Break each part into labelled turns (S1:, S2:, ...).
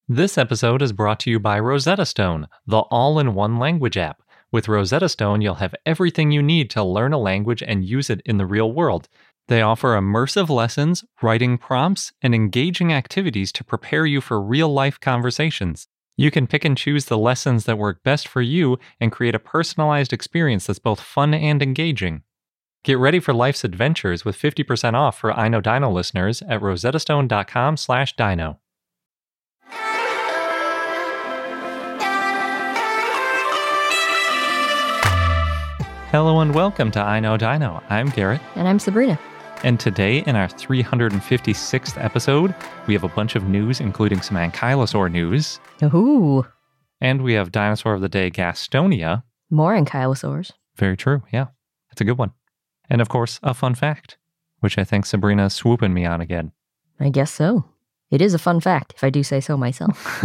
S1: This episode is brought to you by Rosetta Stone, the all-in-one language app. With Rosetta Stone, you'll have everything you need to learn a language and use it in the real world. They offer immersive lessons, writing prompts, and engaging activities to prepare you for real-life conversations. You can pick and choose the lessons that work best for you and create a personalized experience that's both fun and engaging. Get ready for life's adventures with 50% off for I Know Dino listeners at rosettastone.com/dino. Hello and welcome to I Know Dino. I'm Garrett.
S2: And I'm Sabrina.
S1: And today, in our 356th episode, we have a bunch of news, including some Ankylosaur news.
S2: Ooh.
S1: And we have Dinosaur of the Day, Gastonia.
S2: More Ankylosaurs.
S1: Very true, yeah. It's a good one. And of course, a fun fact, which I think Sabrina's swooping me on again.
S2: I guess so. It is a fun fact, if I do say so myself.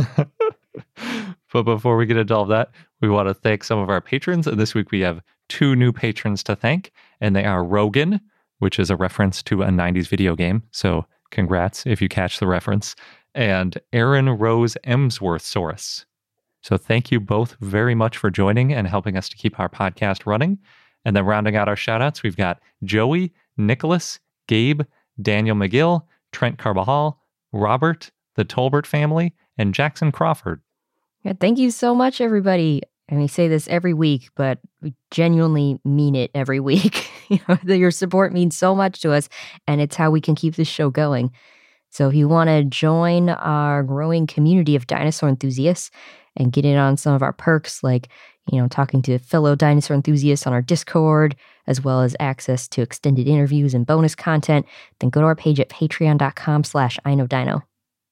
S1: But before we get into all of that, we want to thank some of our patrons. And this week we have 2 new patrons to thank, and they are Rogan, which is a reference to a 90s video game. So congrats if you catch the reference. And Aaron Rose Emsworth-saurus. So thank you both very much for joining and helping us to keep our podcast running. And then rounding out our shout-outs, we've got Joey, Nicholas, Gabe, Daniel McGill, Trent Carbajal, Robert, the Tolbert family, and Jackson Crawford.
S2: Yeah, thank you so much, everybody. And we say this every week, but we genuinely mean it every week. Your support means so much to us, and it's how we can keep this show going. So if you want to join our growing community of dinosaur enthusiasts and get in on some of our perks, like talking to fellow dinosaur enthusiasts on our Discord, as well as access to extended interviews and bonus content, then go to our page at patreon.com/iknowdino.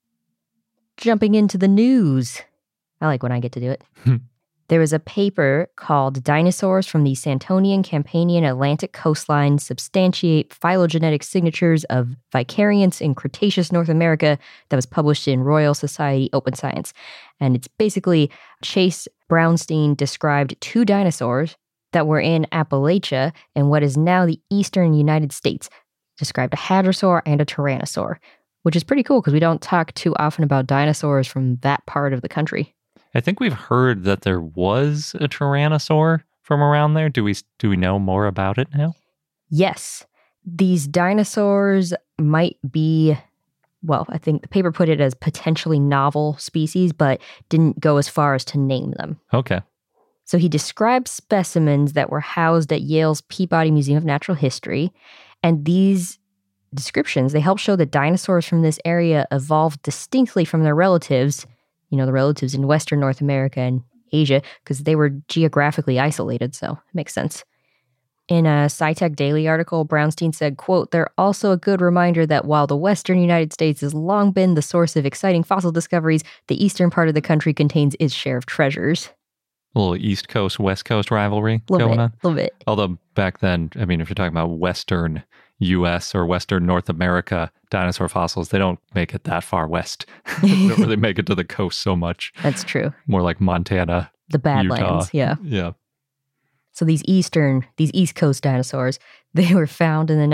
S2: Jumping into the news. I like when I get to do it. There was a paper called Dinosaurs from the Santonian, Campanian, Atlantic Coastline Substantiate Phylogenetic Signatures of Vicariants in Cretaceous North America that was published in Royal Society Open Science. And it's basically Chase Brownstein described 2 dinosaurs that were in Appalachia in what is now the eastern United States. Described a hadrosaur and a tyrannosaur, which is pretty cool because we don't talk too often about dinosaurs from that part of the country.
S1: I think we've heard that there was a tyrannosaur from around there. Do we know more about it now?
S2: Yes. These dinosaurs might be, well, I think the paper put it as potentially novel species, but didn't go as far as to name them.
S1: Okay.
S2: So he described specimens that were housed at Yale's Peabody Museum of Natural History. And these descriptions, they help show that dinosaurs from this area evolved distinctly from their relatives, the relatives in Western North America and Asia, because they were geographically isolated, so it makes sense. In a SciTech Daily article, Brownstein said, quote, "They're also a good reminder that while the Western United States has long been the source of exciting fossil discoveries, the eastern part of the country contains its share of treasures."
S1: A little East Coast, West Coast rivalry going on.
S2: A little bit.
S1: Although back then, if you're talking about Western U.S. or Western North America dinosaur fossils, they don't make it that far west. They don't really make it to the coast so much.
S2: That's true.
S1: More like Montana,
S2: the Badlands,
S1: Utah.
S2: yeah.
S1: Yeah.
S2: So these East Coast dinosaurs, they were found in the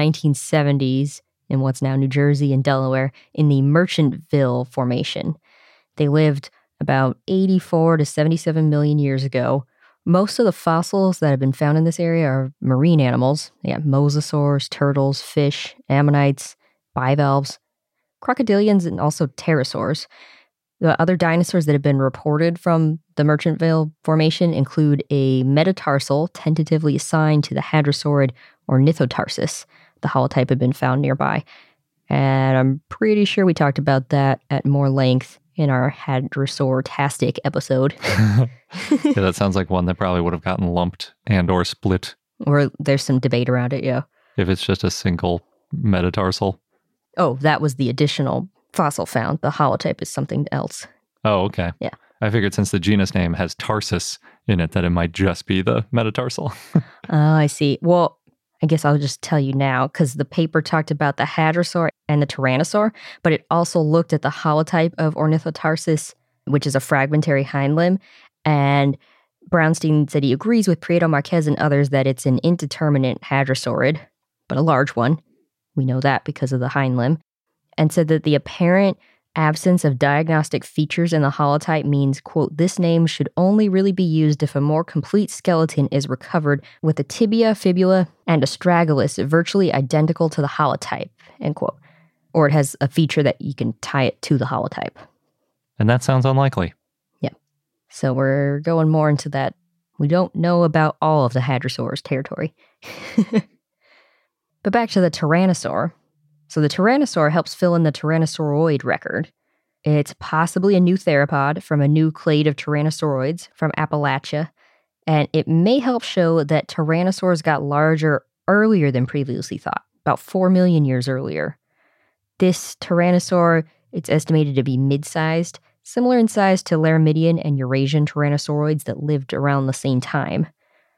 S2: 1970s in what's now New Jersey and Delaware in the Merchantville Formation. They lived about 84 to 77 million years ago. Most of the fossils that have been found in this area are marine animals. They got mosasaurs, turtles, fish, ammonites, bivalves, crocodilians, and also pterosaurs. The other dinosaurs that have been reported from the Merchantville Formation include a metatarsal tentatively assigned to the hadrosaurid Ornithotarsus. The holotype had been found nearby. And I'm pretty sure we talked about that at more length in our Hadrosaur-tastic episode.
S1: Yeah, that sounds like one that probably would have gotten lumped and or split.
S2: Or there's some debate around it, yeah.
S1: If it's just a single metatarsal.
S2: Oh, that was the additional fossil found. The holotype is something else.
S1: Oh, okay.
S2: Yeah.
S1: I figured since the genus name has tarsus in it, that it might just be the metatarsal.
S2: Oh, I see. Well, I guess I'll just tell you now, because the paper talked about the hadrosaur and the tyrannosaur, but it also looked at the holotype of Ornithotarsus, which is a fragmentary hind limb. And Brownstein said he agrees with Prieto Marquez and others that it's an indeterminate hadrosaurid, but a large one. We know that because of the hind limb. And said that the apparent absence of diagnostic features in the holotype means, quote, this name should only really be used if a more complete skeleton is recovered with a tibia, fibula, and astragalus virtually identical to the holotype, end quote. Or it has a feature that you can tie it to the holotype.
S1: And that sounds unlikely.
S2: Yeah. So we're going more into that. We don't know about all of the hadrosaurs territory. But back to the Tyrannosaur. So the Tyrannosaur helps fill in the Tyrannosauroid record. It's possibly a new theropod from a new clade of Tyrannosauroids from Appalachia, and it may help show that Tyrannosaurs got larger earlier than previously thought, about 4 million years earlier. This Tyrannosaur, it's estimated to be mid-sized, similar in size to Laramidian and Eurasian Tyrannosauroids that lived around the same time.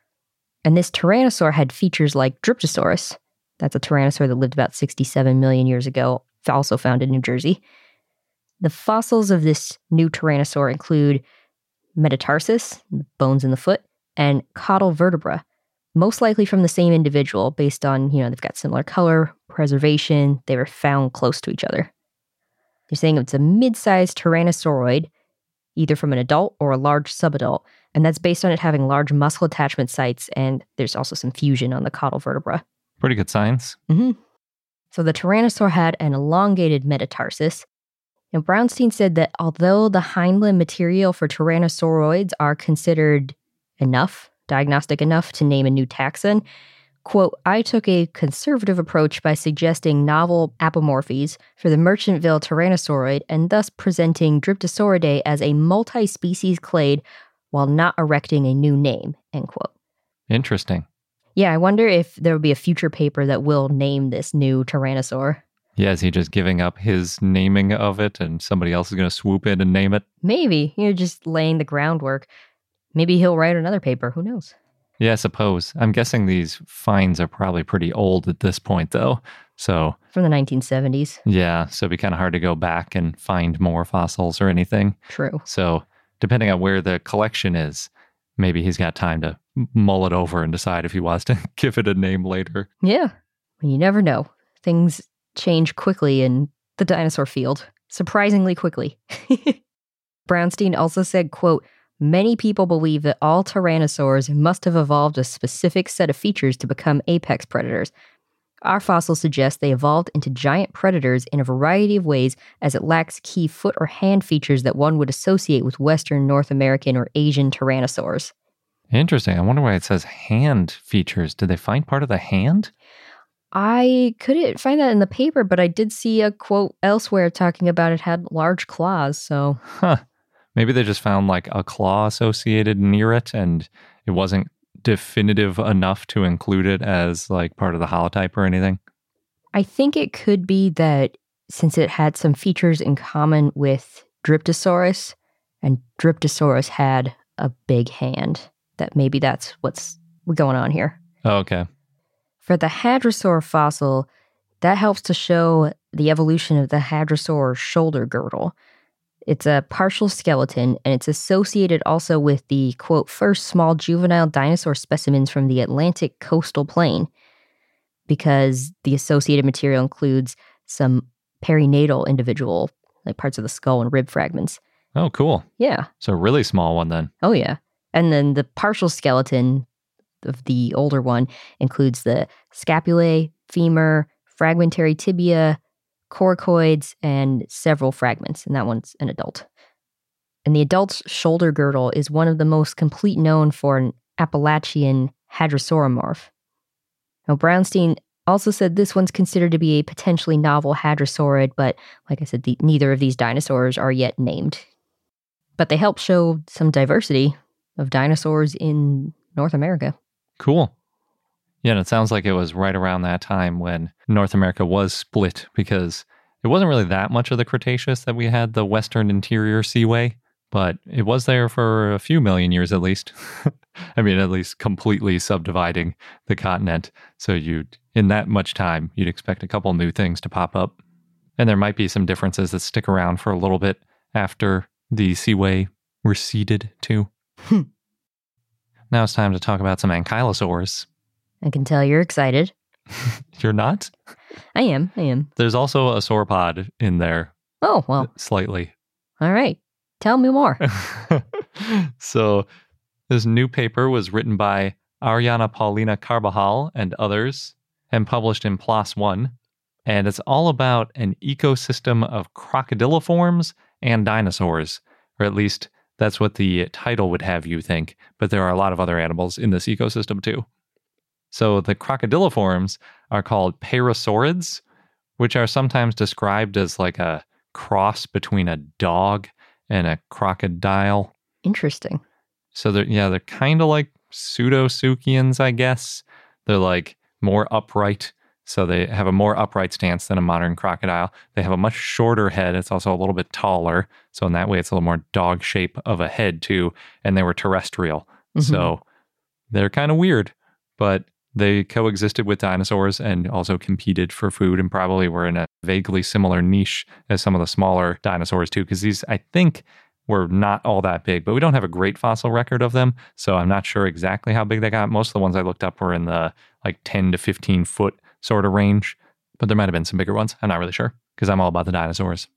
S2: And this Tyrannosaur had features like Dryptosaurus. That's a Tyrannosaur that lived about 67 million years ago, also found in New Jersey. The fossils of this new Tyrannosaur include metatarsus, bones in the foot, and caudal vertebra, most likely from the same individual based on, they've got similar color, preservation, they were found close to each other. You're saying it's a mid-sized Tyrannosauroid, either from an adult or a large subadult, and that's based on it having large muscle attachment sites, and there's also some fusion on the caudal vertebra.
S1: Pretty good science.
S2: Mm-hmm. So the Tyrannosaur had an elongated metatarsus. And Brownstein said that although the hind limb material for Tyrannosauroids are considered diagnostic enough to name a new taxon, quote, I took a conservative approach by suggesting novel apomorphies for the Merchantville Tyrannosauroid and thus presenting Dryptosauridae as a multi-species clade while not erecting a new name, end quote.
S1: Interesting.
S2: Yeah, I wonder if there will be a future paper that will name this new Tyrannosaur.
S1: Yeah, is he just giving up his naming of it and somebody else is going to swoop in and name it?
S2: Maybe. Just laying the groundwork. Maybe he'll write another paper. Who knows?
S1: Yeah, I suppose. I'm guessing these finds are probably pretty old at this point, though. So
S2: from the 1970s.
S1: Yeah, so it'd be kind of hard to go back and find more fossils or anything.
S2: True.
S1: So depending on where the collection is, maybe he's got time to mull it over and decide if he wants to give it a name later.
S2: Yeah. You never know. Things change quickly in the dinosaur field. Surprisingly quickly. Brownstein also said, quote, many people believe that all tyrannosaurs must have evolved a specific set of features to become apex predators. Our fossils suggest they evolved into giant predators in a variety of ways, as it lacks key foot or hand features that one would associate with Western, North American, or Asian tyrannosaurs.
S1: Interesting. I wonder why it says hand features. Did they find part of the hand?
S2: I couldn't find that in the paper, but I did see a quote elsewhere talking about it had large claws, so...
S1: Huh. Maybe they just found like a claw associated near it and it wasn't definitive enough to include it as like part of the holotype or anything.
S2: I think it could be that since it had some features in common with Dryptosaurus, and Dryptosaurus had a big hand, that maybe that's what's going on here.
S1: Oh, okay.
S2: For the hadrosaur fossil, that helps to show the evolution of the hadrosaur shoulder girdle. It's a partial skeleton, and it's associated also with the, quote, first small juvenile dinosaur specimens from the Atlantic coastal plain, because the associated material includes some perinatal individual, like parts of the skull and rib fragments.
S1: Oh, cool.
S2: Yeah.
S1: So a really small one then.
S2: Oh, yeah. And then the partial skeleton of the older one includes the scapulae, femur, fragmentary tibia, coracoids, and several fragments, and that one's an adult. And the adult's shoulder girdle is one of the most complete known for an Appalachian hadrosauromorph. Now, Brownstein also said this one's considered to be a potentially novel hadrosaurid, but like I said, neither of these dinosaurs are yet named. But they help show some diversity of dinosaurs in North America.
S1: Cool. Yeah, and it sounds like it was right around that time when North America was split, because it wasn't really that much of the Cretaceous that we had the Western Interior Seaway, but it was there for a few million years at least. I mean, at least completely subdividing the continent. So in that much time, you'd expect a couple new things to pop up. And there might be some differences that stick around for a little bit after the Seaway receded too. Now it's time to talk about some ankylosaurs.
S2: I can tell you're excited.
S1: You're not?
S2: I am.
S1: There's also a sauropod in there,
S2: Oh, well,
S1: slightly.
S2: all right. Tell me more.
S1: So this new paper was written by Ariana Paulina Carbajal and others and published in PLOS One. And it's all about an ecosystem of crocodiliforms and dinosaurs, or at least that's what the title would have you think. But there are a lot of other animals in this ecosystem too. So the crocodiliforms are called parasaurids, which are sometimes described as like a cross between a dog and a crocodile.
S2: Interesting.
S1: So they're kind of like pseudosuchians, I guess. They're like more upright. So they have a more upright stance than a modern crocodile. They have a much shorter head. It's also a little bit taller. So in that way, it's a little more dog shape of a head too. And they were terrestrial.
S2: Mhm.
S1: So they're kind of weird, but they coexisted with dinosaurs and also competed for food and probably were in a vaguely similar niche as some of the smaller dinosaurs too. Because these, I think, were not all that big, but we don't have a great fossil record of them. So I'm not sure exactly how big they got. Most of the ones I looked up were in the like 10 to 15 foot sort of range, but there might have been some bigger ones. I'm not really sure because I'm all about the dinosaurs.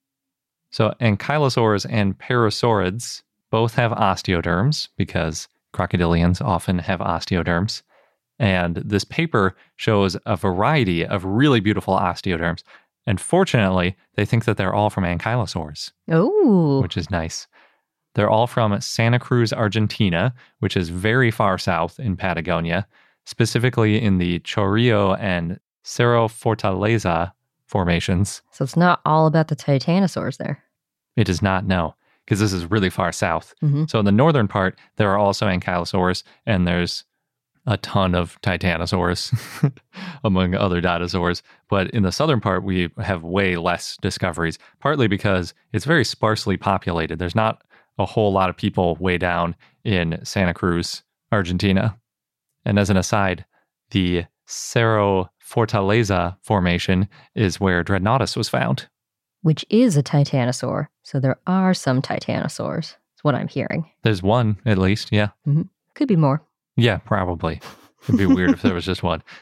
S1: So ankylosaurs and parasaurids both have osteoderms because crocodilians often have osteoderms. And this paper shows a variety of really beautiful osteoderms. And fortunately, they think that they're all from ankylosaurs,
S2: Oh,
S1: which is nice. They're all from Santa Cruz, Argentina, which is very far south in Patagonia, specifically in the Chorrillo and Cerro Fortaleza formations.
S2: so it's not all about the titanosaurs there.
S1: It does not know, because this is really far south.
S2: Mhm.
S1: So in the northern part, there are also ankylosaurs, and there's a ton of titanosaurs among other dinosaurs. But in the southern part, we have way less discoveries, partly because it's very sparsely populated. There's not a whole lot of people way down in Santa Cruz, Argentina. And as an aside, the Cerro Fortaleza formation is where Dreadnoughtus was found.
S2: Which is a titanosaur. So there are some titanosaurs. That's what I'm hearing.
S1: There's one, at least, yeah.
S2: Could be more.
S1: Yeah, probably. It'd be weird if there was just one.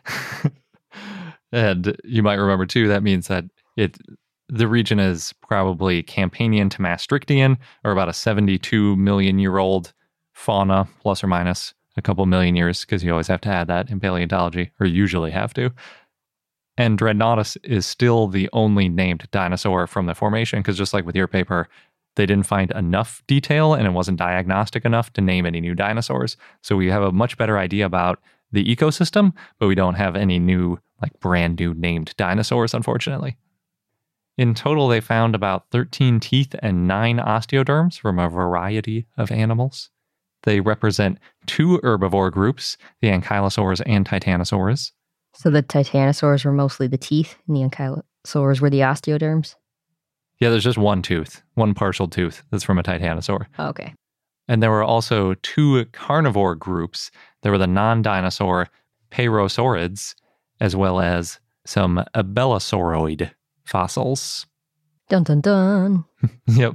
S1: And you might remember, too, that means that the region is probably Campanian to Maastrichtian, or about a 72 million year old fauna, plus or minus a couple million years, because you always have to add that in paleontology, or usually have to. And Dreadnoughtus is still the only named dinosaur from the formation, because just like with your paper, they didn't find enough detail and it wasn't diagnostic enough to name any new dinosaurs. So we have a much better idea about the ecosystem, but we don't have any new, like brand new named dinosaurs, unfortunately. In total, they found about 13 teeth and 9 osteoderms from a variety of animals. They represent 2 herbivore groups, the ankylosaurs and titanosaurs.
S2: So the titanosaurs were mostly the teeth, and the ankylosaurs were the osteoderms?
S1: Yeah, there's just one tooth, one partial tooth that's from a titanosaur.
S2: Okay.
S1: And there were also 2 carnivore groups. There were the non-dinosaur parasaurids, as well as some abelosauroid fossils.
S2: Dun dun dun.
S1: Yep.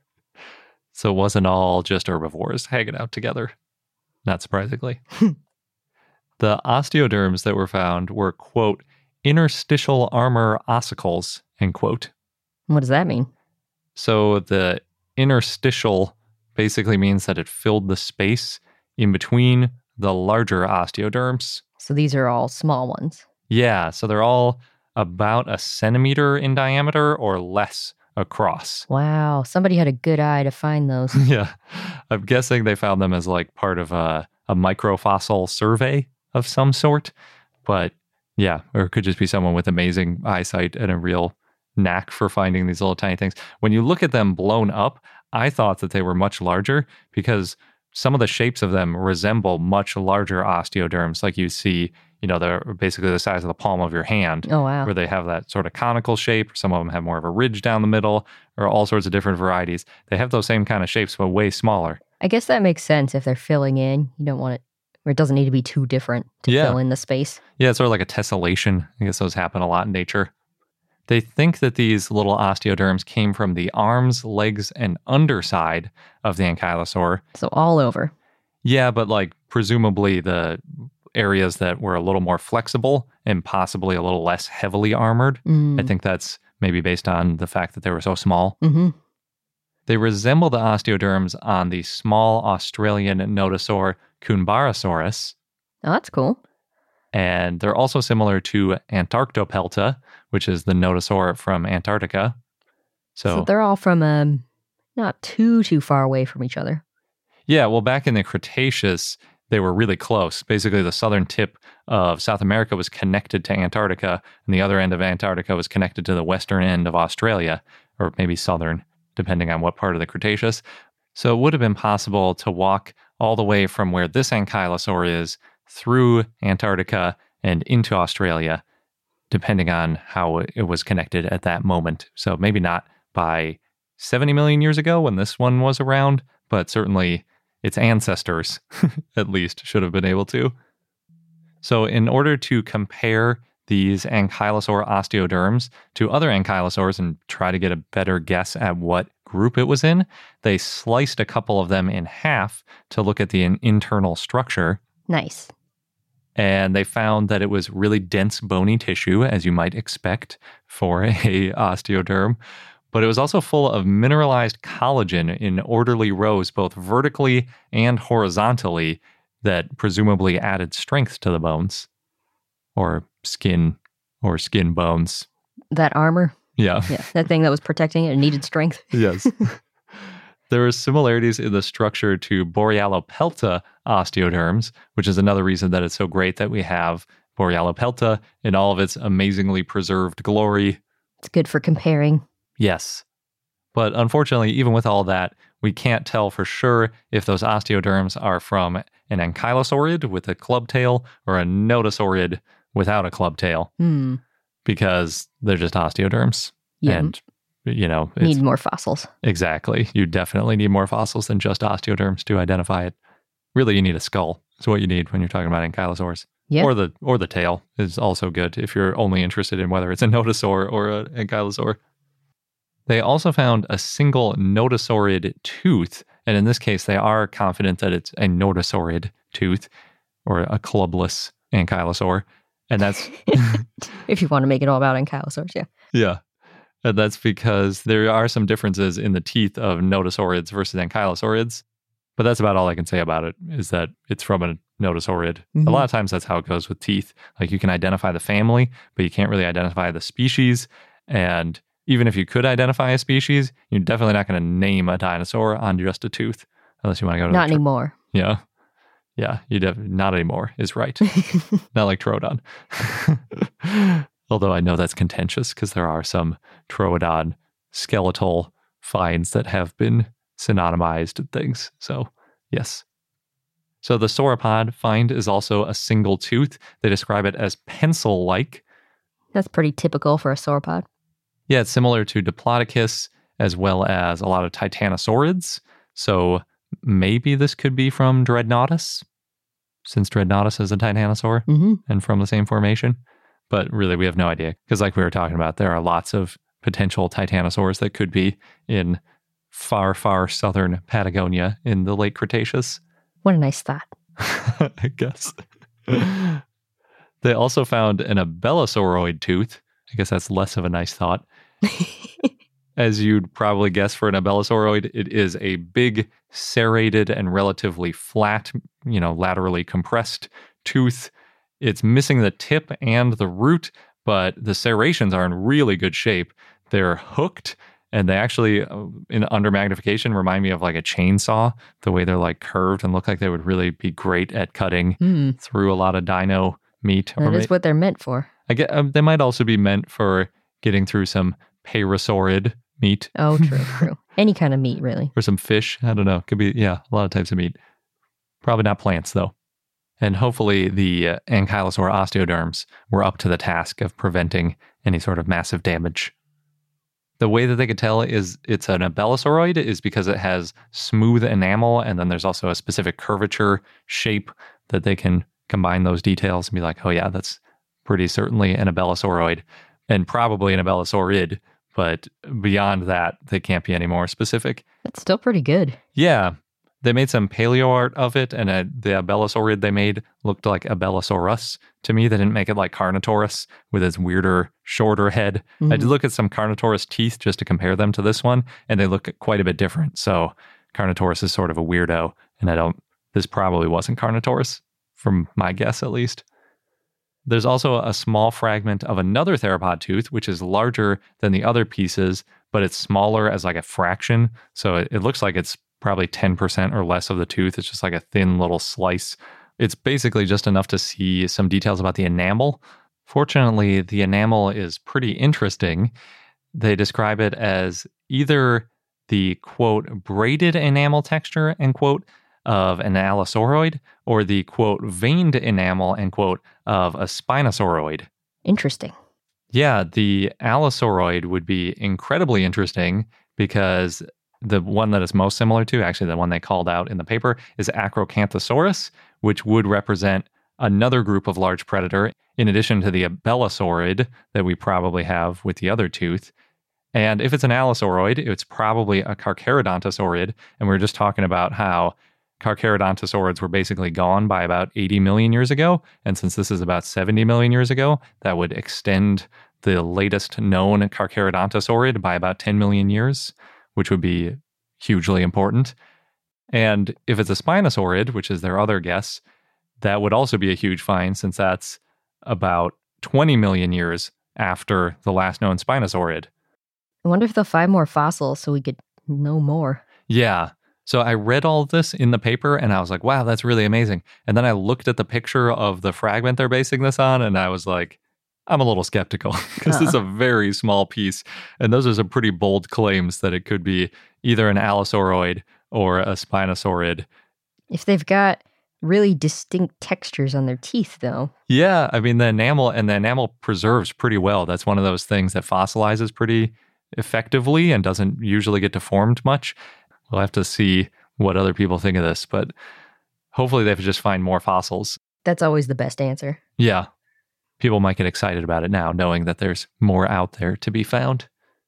S1: So it wasn't all just herbivores hanging out together, not surprisingly. The osteoderms that were found were, quote, interstitial armor ossicles, end quote.
S2: What does that mean?
S1: So the interstitial basically means that it filled the space in between the larger osteoderms.
S2: So these are all small ones.
S1: Yeah, so they're all about a centimeter in diameter or less across.
S2: Wow. Somebody had a good eye to find those.
S1: Yeah, I'm guessing they found them as like part of a microfossil survey of some sort. But yeah, or it could just be someone with amazing eyesight and a real knack for finding these little tiny things. When you look at them blown up, I thought that they were much larger because some of the shapes of them resemble much larger osteoderms, like you see, they're basically the size of the palm of your hand.
S2: Oh, wow.
S1: Where they have that sort of conical shape. Some of them have more of a ridge down the middle, or all sorts of different varieties. They have those same kind of shapes, but way smaller.
S2: I guess that makes sense if they're filling in. You don't want it, where it doesn't need to be too different to fill in the space.
S1: Yeah, it's sort of like a tessellation. I guess those happen a lot in nature. They think that these little osteoderms came from the arms, legs, and underside of the ankylosaur.
S2: So all over.
S1: Yeah, but like presumably the areas that were a little more flexible and possibly a little less heavily armored. I think that's maybe based on the fact that they were so small.
S2: Mm-hmm.
S1: They resemble the osteoderms on the small Australian nodosaur Coonbarosaurus,
S2: Oh, that's cool.
S1: and they're also similar to Antarctopelta, which is the nodosaur from Antarctica.
S2: So they're all from not too far away from each other.
S1: Yeah, well, back in the Cretaceous, they were really close. Basically, the southern tip of South America was connected to Antarctica, and the other end of Antarctica was connected to the western end of Australia, or maybe southern, depending on what part of the Cretaceous. So it would have been possible to walk all the way from where this ankylosaur is through Antarctica and into Australia, depending on how it was connected at that moment. So maybe not by 70 million years ago when this one was around, but certainly its ancestors, at least, should have been able to. So in order to compare these ankylosaur osteoderms to other ankylosaurs and try to get a better guess at what group it was in, they sliced a couple of them in half to look at the internal structure.
S2: Nice.
S1: And they found that it was really dense bony tissue, as you might expect for a osteoderm. But it was also full of mineralized collagen in orderly rows, both vertically and horizontally, that presumably added strength to the bones. Or skin bones.
S2: That armor?
S1: Yeah.
S2: Yeah, that thing that was protecting it and needed strength.
S1: Yes. There are similarities in the structure to Borealopelta osteoderms, which is another reason that it's so great that we have Borealopelta in all of its amazingly preserved glory.
S2: It's good for comparing.
S1: Yes. But unfortunately, even with all that, we can't tell for sure if those osteoderms are from an ankylosaurid with a club tail or a nodosaurid without a club tail. Because they're just osteoderms.
S2: Yeah.
S1: And,
S2: need more fossils.
S1: Exactly. You definitely need more fossils than just osteoderms to identify it. Really, you need a skull. That's what you need when you're talking about ankylosaurs.
S2: Yeah.
S1: Or the tail is also good if you're only interested in whether it's a nodosaur or an ankylosaur. They also found a single nodosaurid tooth, and in this case, they are confident that it's a nodosaurid tooth or a clubless ankylosaur. And that's...
S2: if you want to make it all about ankylosaurs, yeah.
S1: Yeah. And that's because there are some differences in the teeth of nodosaurids versus ankylosaurids. But that's about all I can say about it, is that it's from a nodosaurid.
S2: Mm-hmm.
S1: A lot of times that's how it goes with teeth. Like you can identify the family, but you can't really identify the species. And even if you could identify a species, you're definitely not going to name a dinosaur on just a tooth, unless you want to go to
S2: Not anymore.
S1: Yeah. Yeah, not anymore is right. Not like Troodon. Although I know that's contentious because there are some Troodon skeletal finds that have been synonymized and things. So, yes. So the sauropod find is also a single tooth. They describe it as pencil-like.
S2: That's pretty typical for a sauropod.
S1: Yeah, it's similar to Diplodocus as well as a lot of titanosaurids. So maybe this could be from Dreadnoughtus, since Dreadnoughtus is a titanosaur and from the same formation. But really, we have no idea. Because like we were talking about, there are lots of potential titanosaurs that could be in far, far southern Patagonia in the late Cretaceous.
S2: What a nice thought.
S1: I guess. They also found an abelosauroid tooth. I guess that's less of a nice thought. As you'd probably guess for an abelosauroid, it is a big, serrated, and relatively flat, laterally compressed tooth. It's missing the tip and the root, but the serrations are in really good shape. They're hooked, and they actually, under magnification, remind me of like a chainsaw, the way they're like curved and look like they would really be great at cutting through a lot of dino meat.
S2: That is what they're meant for.
S1: I get, they might also be meant for getting through some parasaurid meat.
S2: Oh, true. Any kind of meat, really.
S1: Or some fish. I don't know. Could be, a lot of types of meat. Probably not plants, though. And hopefully the ankylosaur osteoderms were up to the task of preventing any sort of massive damage. The way that they could tell is it's an abelosauroid is because it has smooth enamel, and then there's also a specific curvature shape that they can combine those details and be like, oh yeah, that's pretty certainly an abelosauroid, and probably an abelosaurid, but beyond that, they can't be any more specific.
S2: That's still pretty good.
S1: Yeah. They made some paleo art of it, and the Abelosaurid they made looked like Abelisaurus to me. They didn't make it like Carnotaurus with its weirder, shorter head. I did look at some Carnotaurus teeth just to compare them to this one, and they look quite a bit different. So Carnotaurus is sort of a weirdo, and this probably wasn't Carnotaurus, from my guess at least. There's also a small fragment of another theropod tooth, which is larger than the other pieces, but it's smaller as like a fraction. So it looks like it's probably 10% or less of the tooth. It's just like a thin little slice. It's basically just enough to see some details about the enamel. Fortunately, the enamel is pretty interesting. They describe it as either the, quote, braided enamel texture, end quote, of an allosauride, or the, quote, veined enamel, end quote, of a spinosauroid.
S2: Interesting.
S1: Yeah, the allosauroid would be incredibly interesting because the one that is most similar to, actually the one they called out in the paper, is Acrocanthosaurus, which would represent another group of large predator, in addition to the Abelosaurid that we probably have with the other tooth. And if it's an allosauroid, it's probably a Carcharodontosaurid, and we were just talking about how Carcharodontosaurids were basically gone by about 80 million years ago, and since this is about 70 million years ago, that would extend the latest known Carcharodontosaurid by about 10 million years, which would be hugely important. And if it's a Spinosaurid, which is their other guess, that would also be a huge find since that's about 20 million years after the last known Spinosaurid.
S2: I wonder if they'll find more fossils so we could know more.
S1: Yeah. So I read all of this in the paper and I was like, wow, that's really amazing. And then I looked at the picture of the fragment they're basing this on and I was like, I'm a little skeptical because it's a very small piece. And those are some pretty bold claims that it could be either an allosauroid or a spinosaurid.
S2: If they've got really distinct textures on their teeth, though.
S1: Yeah, I mean, the enamel preserves pretty well. That's one of those things that fossilizes pretty effectively and doesn't usually get deformed much. We'll have to see what other people think of this, but hopefully they just find more fossils.
S2: That's always the best answer.
S1: Yeah. People might get excited about it now, knowing that there's more out there to be found.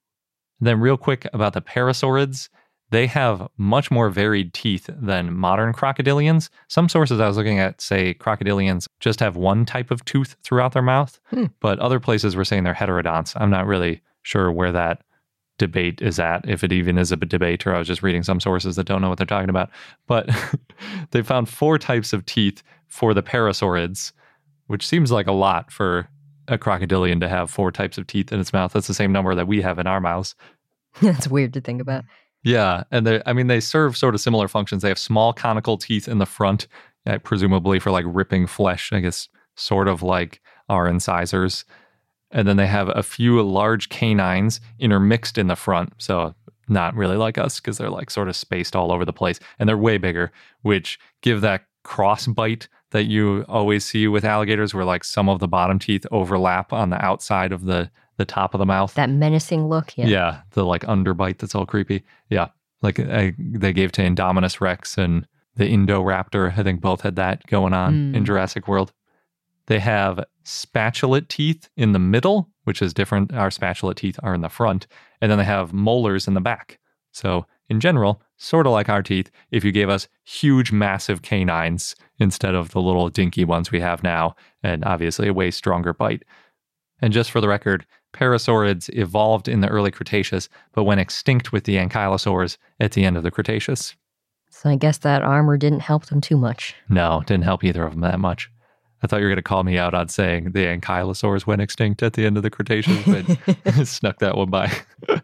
S1: Then real quick about the parasaurids, they have much more varied teeth than modern crocodilians. Some sources I was looking at say crocodilians just have one type of tooth throughout their mouth, but other places were saying they're heterodonts. I'm not really sure where that debate is at, if it even is a debate, or I was just reading some sources that don't know what they're talking about. But they found 4 types of teeth for the parasaurids, which seems like a lot for a crocodilian to have 4 types of teeth in its mouth. That's the same number that we have in our mouths.
S2: That's weird to think about.
S1: Yeah, and they serve sort of similar functions. They have small conical teeth in the front, presumably for like ripping flesh, I guess, sort of like our incisors. And then they have a few large canines intermixed in the front. So not really like us because they're like sort of spaced all over the place. And they're way bigger, which give that cross bite that you always see with alligators where like some of the bottom teeth overlap on the outside of the top of the mouth.
S2: That menacing look.
S1: Yeah. The like underbite that's all creepy. Yeah. Like they gave to Indominus Rex and the Indoraptor. I think both had that going on in Jurassic World. They have spatulate teeth in the middle, which is different. Our spatulate teeth are in the front. And then they have molars in the back. So in general, sort of like our teeth, if you gave us huge, massive canines instead of the little dinky ones we have now, and obviously a way stronger bite. And just for the record, parasaurids evolved in the early Cretaceous, but went extinct with the ankylosaurs at the end of the Cretaceous.
S2: So I guess that armor didn't help them too much.
S1: No, didn't help either of them that much. I thought you were going to call me out on saying the ankylosaurs went extinct at the end of the Cretaceous, but snuck that one by.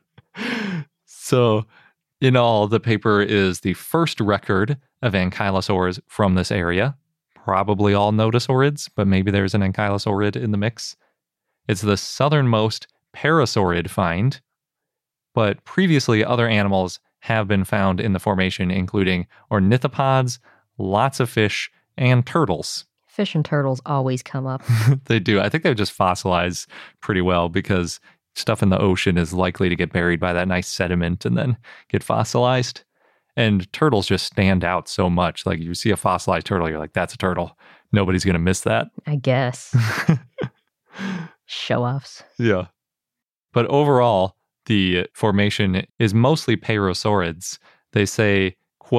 S1: So, in all, the paper is the first record of ankylosaurs from this area. Probably all nodosaurids, but maybe there's an ankylosaurid in the mix. It's the southernmost parasaurid find, but previously other animals have been found in the formation, including ornithopods, lots of fish, and turtles.
S2: Fish and turtles always come up.
S1: They do. I think they just fossilize pretty well because stuff in the ocean is likely to get buried by that nice sediment and then get fossilized. And turtles just stand out so much. Like you see a fossilized turtle, you're like, that's a turtle. Nobody's going to miss that.
S2: I guess. Show-offs.
S1: Yeah. But overall, the formation is mostly parasaurids. They say, quote,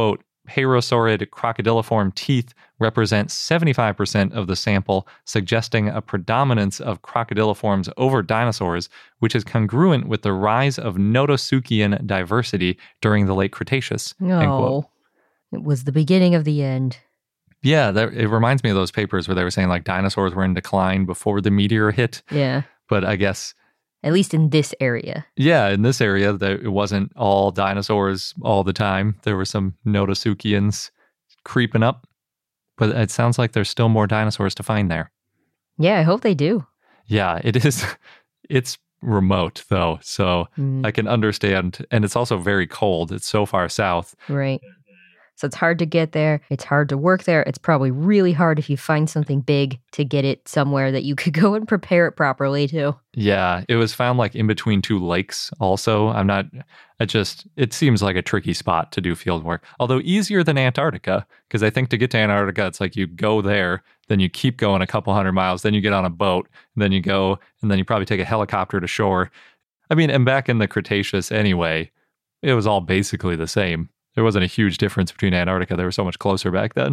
S1: parasaurid crocodiliform teeth represent 75% of the sample, suggesting a predominance of crocodiliforms over dinosaurs, which is congruent with the rise of Notosuchian diversity during the late Cretaceous. End quote.
S2: It was the beginning of the end.
S1: Yeah, it reminds me of those papers where they were saying like dinosaurs were in decline before the meteor hit.
S2: Yeah.
S1: But I guess...
S2: At least in this area.
S1: Yeah, in this area, it wasn't all dinosaurs all the time. There were some Notosuchians creeping up. But it sounds like there's still more dinosaurs to find there.
S2: Yeah, I hope they do.
S1: Yeah, it is. It's remote, though, so I can understand. And it's also very cold. It's so far south.
S2: Right. So it's hard to get there. It's hard to work there. It's probably really hard if you find something big to get it somewhere that you could go and prepare it properly too.
S1: Yeah, it was found like in between two lakes also. It seems like a tricky spot to do field work. Although easier than Antarctica, because I think to get to Antarctica, it's like you go there, then you keep going a couple 100 miles, then you get on a boat, then you go, and then you probably take a helicopter to shore. I mean, and back in the Cretaceous anyway, it was all basically the same. There wasn't a huge difference between Antarctica. They were so much closer back then.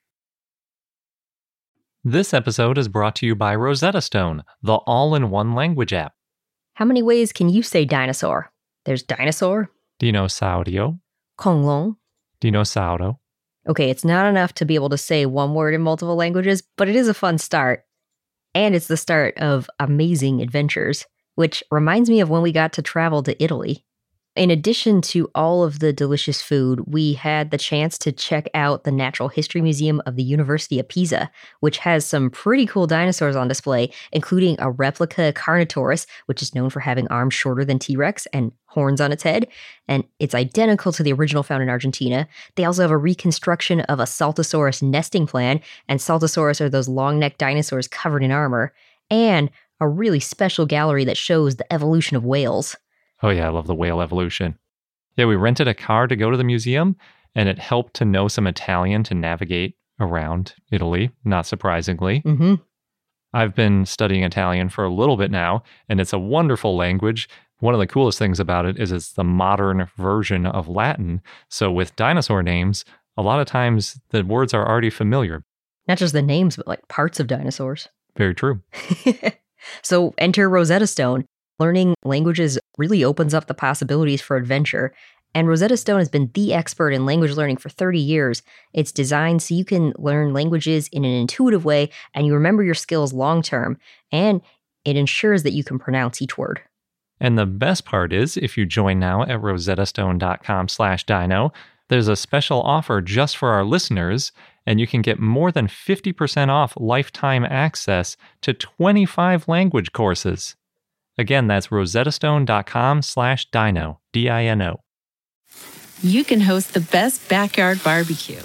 S1: This episode is brought to you by Rosetta Stone, the all-in-one language app.
S2: How many ways can you say dinosaur? There's dinosaur,
S1: Dinosaurio,
S2: 恐龙.
S1: dinosaurio.
S2: Okay, it's not enough to be able to say one word in multiple languages, but it is a fun start. And it's the start of amazing adventures, which reminds me of when we got to travel to Italy. In addition to all of the delicious food, we had the chance to check out the Natural History Museum of the University of Pisa, which has some pretty cool dinosaurs on display, including a replica Carnotaurus, which is known for having arms shorter than T-Rex and horns on its head, and it's identical to the original found in Argentina. They also have a reconstruction of a Saltosaurus nesting plan, and Saltosaurus are those long-necked dinosaurs covered in armor, and a really special gallery that shows the evolution of whales.
S1: Oh yeah, I love the whale evolution. Yeah, we rented a car to go to the museum, and it helped to know some Italian to navigate around Italy, not surprisingly.
S2: Mm-hmm.
S1: I've been studying Italian for a little bit now, and it's a wonderful language. One of the coolest things about it is it's the modern version of Latin. So with dinosaur names, a lot of times the words are already familiar.
S2: Not just the names, but like parts of dinosaurs.
S1: Very true.
S2: So enter Rosetta Stone. Learning languages really opens up the possibilities for adventure. And Rosetta Stone has been the expert in language learning for 30 years. It's designed so you can learn languages in an intuitive way and you remember your skills long term. And it ensures that you can pronounce each word.
S1: And the best part is, if you join now at rosettastone.com/dino, there's a special offer just for our listeners, and you can get more than 50% off lifetime access to 25 language courses. Again, that's rosettastone.com/dino, D-I-N-O.
S3: You can host the best backyard barbecue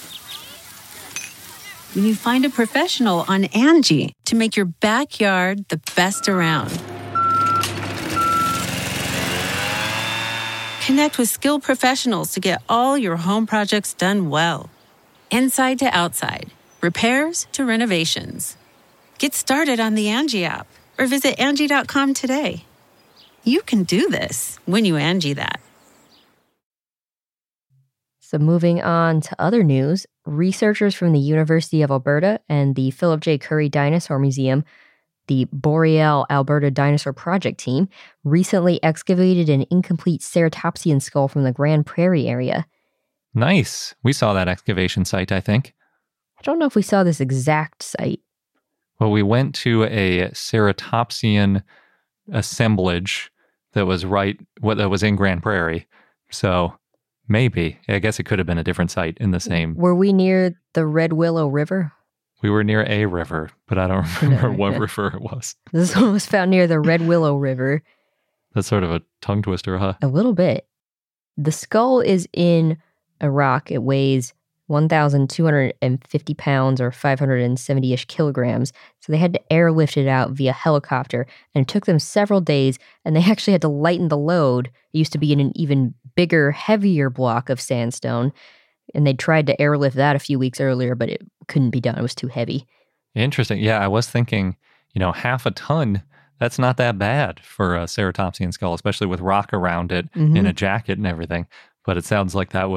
S3: when you find a professional on Angie to make your backyard the best around. Connect with skilled professionals to get all your home projects done well. Inside to outside, repairs to renovations. Get started on the Angie app or visit Angie.com today. You can do this when you Angie that.
S2: So moving on to other news, researchers from the University of Alberta and the Philip J. Currie Dinosaur Museum, the Boreal Alberta Dinosaur Project team, recently excavated an incomplete ceratopsian skull from the Grand Prairie area.
S1: Nice. We saw that excavation site, I think.
S2: I don't know if we saw this exact site.
S1: Well, we went to a ceratopsian assemblage that was that was in Grand Prairie. So maybe. I guess it could have been a different site in the same.
S2: Were we near the Red Willow River?
S1: We were near a river, but I don't remember what river it was.
S2: This one was found near the Red Willow River.
S1: That's sort of a tongue twister, huh?
S2: A little bit. The skull is in a rock. It weighs 1,250 pounds or 570-ish kilograms. So they had to airlift it out via helicopter, and it took them several days, and they actually had to lighten the load. It used to be in an even bigger, heavier block of sandstone, and they tried to airlift that a few weeks earlier, but it couldn't be done. It was too heavy.
S1: Interesting. Yeah, I was thinking, half a ton, that's not that bad for a ceratopsian skull, especially with rock around it in a jacket and everything. But it sounds like that was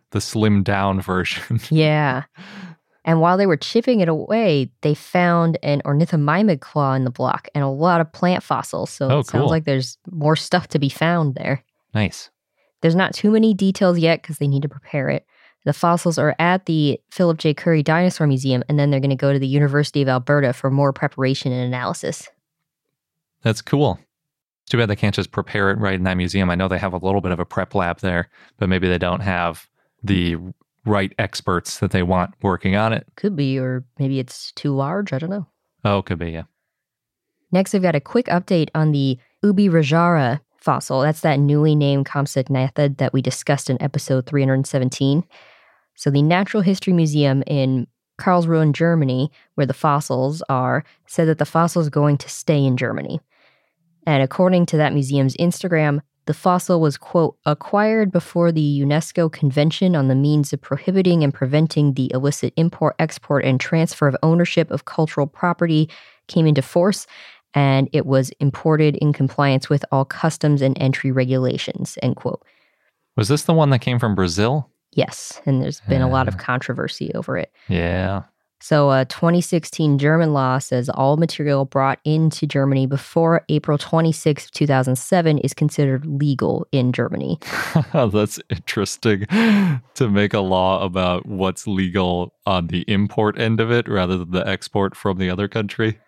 S1: the slimmed down version.
S2: Yeah. And while they were chipping it away, they found an ornithomimid claw in the block and a lot of plant fossils. So it sounds like there's more stuff to be found there.
S1: Nice.
S2: There's not too many details yet because they need to prepare it. The fossils are at the Philip J. Currie Dinosaur Museum, and then they're going to go to the University of Alberta for more preparation and analysis.
S1: That's cool. It's too bad they can't just prepare it right in that museum. I know they have a little bit of a prep lab there, but maybe they don't have the right experts that they want working on it.
S2: Could be, or maybe it's too large. I don't know.
S1: Oh, could be, yeah.
S2: Next, I've got a quick update on the Ubirajara fossil. That's that newly named Compsognathid that we discussed in episode 317. So the Natural History Museum in Karlsruhe, Germany, where the fossils are, said that the fossil is going to stay in Germany. And according to that museum's Instagram, the fossil was, quote, acquired before the UNESCO Convention on the Means of Prohibiting and Preventing the Illicit Import, Export, and Transfer of Ownership of Cultural Property came into force, and it was imported in compliance with all customs and entry regulations, end quote.
S1: Was this the one that came from Brazil?
S2: Yes, and there's been a lot of controversy over it.
S1: Yeah.
S2: So a 2016 German law says all material brought into Germany before April 26, 2007 is considered legal in Germany.
S1: That's interesting to make a law about what's legal on the import end of it rather than the export from the other country.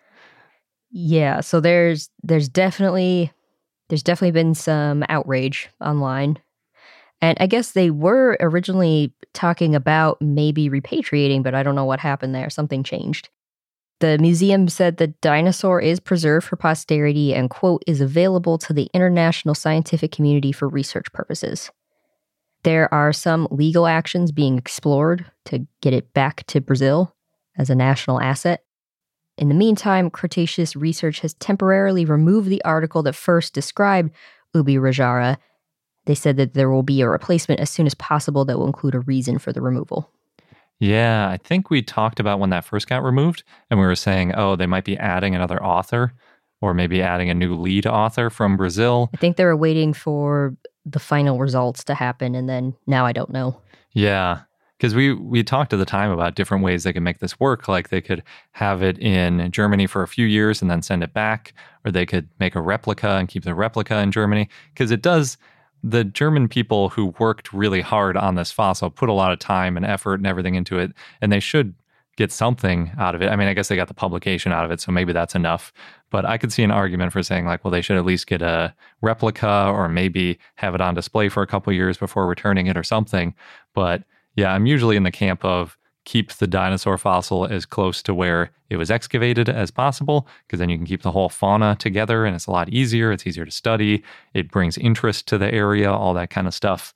S2: Yeah, so there's definitely been some outrage online. And I guess they were originally talking about maybe repatriating, but I don't know what happened there. Something changed. The museum said the dinosaur is preserved for posterity and, quote, is available to the international scientific community for research purposes. There are some legal actions being explored to get it back to Brazil as a national asset. In the meantime, Cretaceous Research has temporarily removed the article that first described Ubirajara. They said that there will be a replacement as soon as possible that will include a reason for the removal.
S1: Yeah, I think we talked about when that first got removed, and we were saying, oh, they might be adding another author, or maybe adding a new lead author from Brazil.
S2: I think they were waiting for the final results to happen, and then now I don't know.
S1: Yeah, because we talked at the time about different ways they could make this work. Like they could have it in Germany for a few years and then send it back, or they could make a replica and keep the replica in Germany. Because it does... The German people who worked really hard on this fossil put a lot of time and effort and everything into it, and they should get something out of it. I mean, I guess they got the publication out of it, so maybe that's enough. But I could see an argument for saying, like, well, they should at least get a replica or maybe have it on display for a couple of years before returning it or something. But yeah, I'm usually in the camp of keep the dinosaur fossil as close to where it was excavated as possible, because then you can keep the whole fauna together and it's a lot easier. It's easier to study. It brings interest to the area, all that kind of stuff.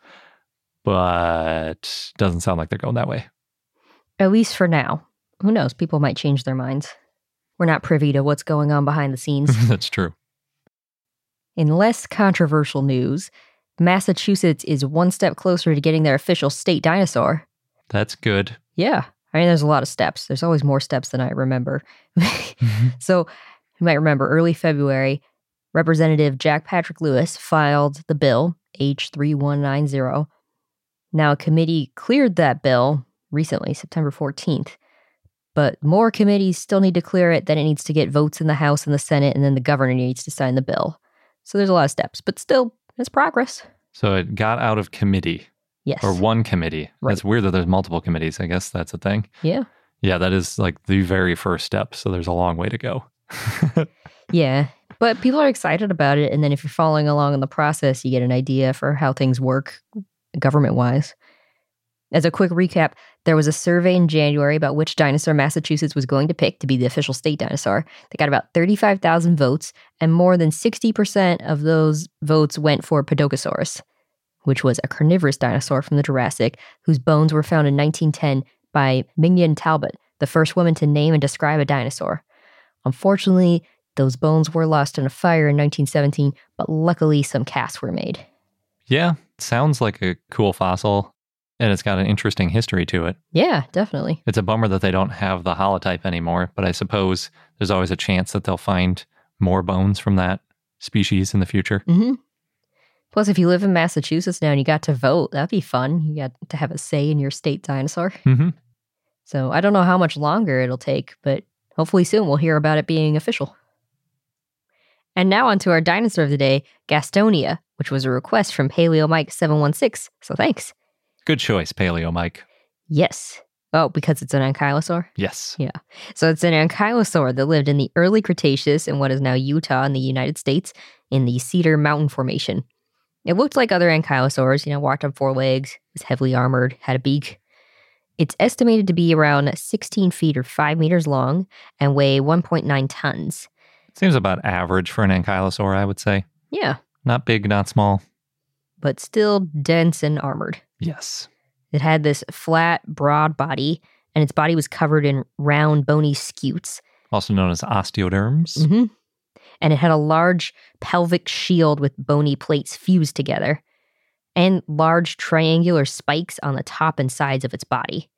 S1: But doesn't sound like they're going that way.
S2: At least for now. Who knows? People might change their minds. We're not privy to what's going on behind the scenes.
S1: That's true.
S2: In less controversial news, Massachusetts is one step closer to getting their official state dinosaur.
S1: That's good.
S2: Yeah. I mean, there's a lot of steps. There's always more steps than I remember. So you might remember early February, Representative Jack Patrick Lewis filed the bill, H3190. Now, a committee cleared that bill recently, September 14th. But more committees still need to clear it. Then it needs to get votes in the House and the Senate, and then the governor needs to sign the bill. So there's a lot of steps, but still, it's progress.
S1: So it got out of committee.
S2: Yes.
S1: Or one committee.
S2: Right.
S1: It's weird that there's multiple committees. I guess that's a thing.
S2: Yeah.
S1: Yeah, that is like the very first step. So there's a long way to go.
S2: Yeah. But people are excited about it. And then if you're following along in the process, you get an idea for how things work government-wise. As a quick recap, there was a survey in January about which dinosaur Massachusetts was going to pick to be the official state dinosaur. They got about 35,000 votes, and more than 60% of those votes went for Podokesaurus, which was a carnivorous dinosaur from the Jurassic, whose bones were found in 1910 by Mignon Talbot, the first woman to name and describe a dinosaur. Unfortunately, those bones were lost in a fire in 1917, but luckily some casts were made.
S1: Yeah, sounds like a cool fossil, and it's got an interesting history to it.
S2: Yeah, definitely.
S1: It's a bummer that they don't have the holotype anymore, but I suppose there's always a chance that they'll find more bones from that species in the future.
S2: Mm-hmm. Plus, if you live in Massachusetts now and you got to vote, that'd be fun. You got to have a say in your state dinosaur.
S1: Mm-hmm.
S2: So I don't know how much longer it'll take, but hopefully soon we'll hear about it being official. And now on to our dinosaur of the day, Gastonia, which was a request from Paleo Mike 716. So thanks.
S1: Good choice, Paleo Mike.
S2: Yes. Oh, because it's an ankylosaur?
S1: Yes.
S2: Yeah. So it's an ankylosaur that lived in the early Cretaceous in what is now Utah in the United States in the Cedar Mountain Formation. It looked like other ankylosaurs, walked on 4 legs, was heavily armored, had a beak. It's estimated to be around 16 feet or 5 meters long and weigh 1.9 tons.
S1: Seems about average for an ankylosaur, I would say.
S2: Yeah.
S1: Not big, not small.
S2: But still dense and armored.
S1: Yes.
S2: It had this flat, broad body, and its body was covered in round, bony scutes.
S1: Also known as osteoderms.
S2: Mm-hmm. And it had a large pelvic shield with bony plates fused together, and large triangular spikes on the top and sides of its body.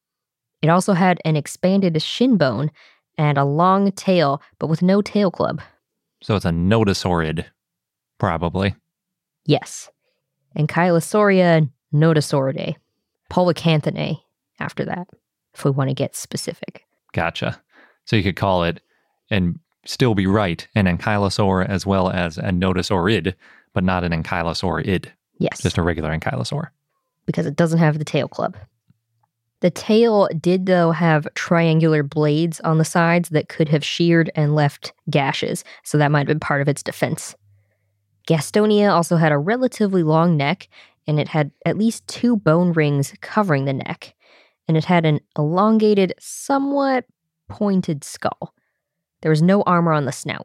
S2: It also had an expanded shin bone and a long tail, but with no tail club.
S1: So it's a nodosaurid, probably.
S2: Yes. Ankylosauria nodosauridae. Polycanthinae after that, if we want to get specific.
S1: Gotcha. So you could call it, and still be right, an ankylosaur as well as a nodosaurid, but not an ankylosaurid.
S2: Yes.
S1: Just a regular ankylosaur.
S2: Because it doesn't have the tail club. The tail did, though, have triangular blades on the sides that could have sheared and left gashes, so that might have been part of its defense. Gastonia also had a relatively long neck, and it had at least 2 bone rings covering the neck, and it had an elongated, somewhat pointed skull. There was no armor on the snout.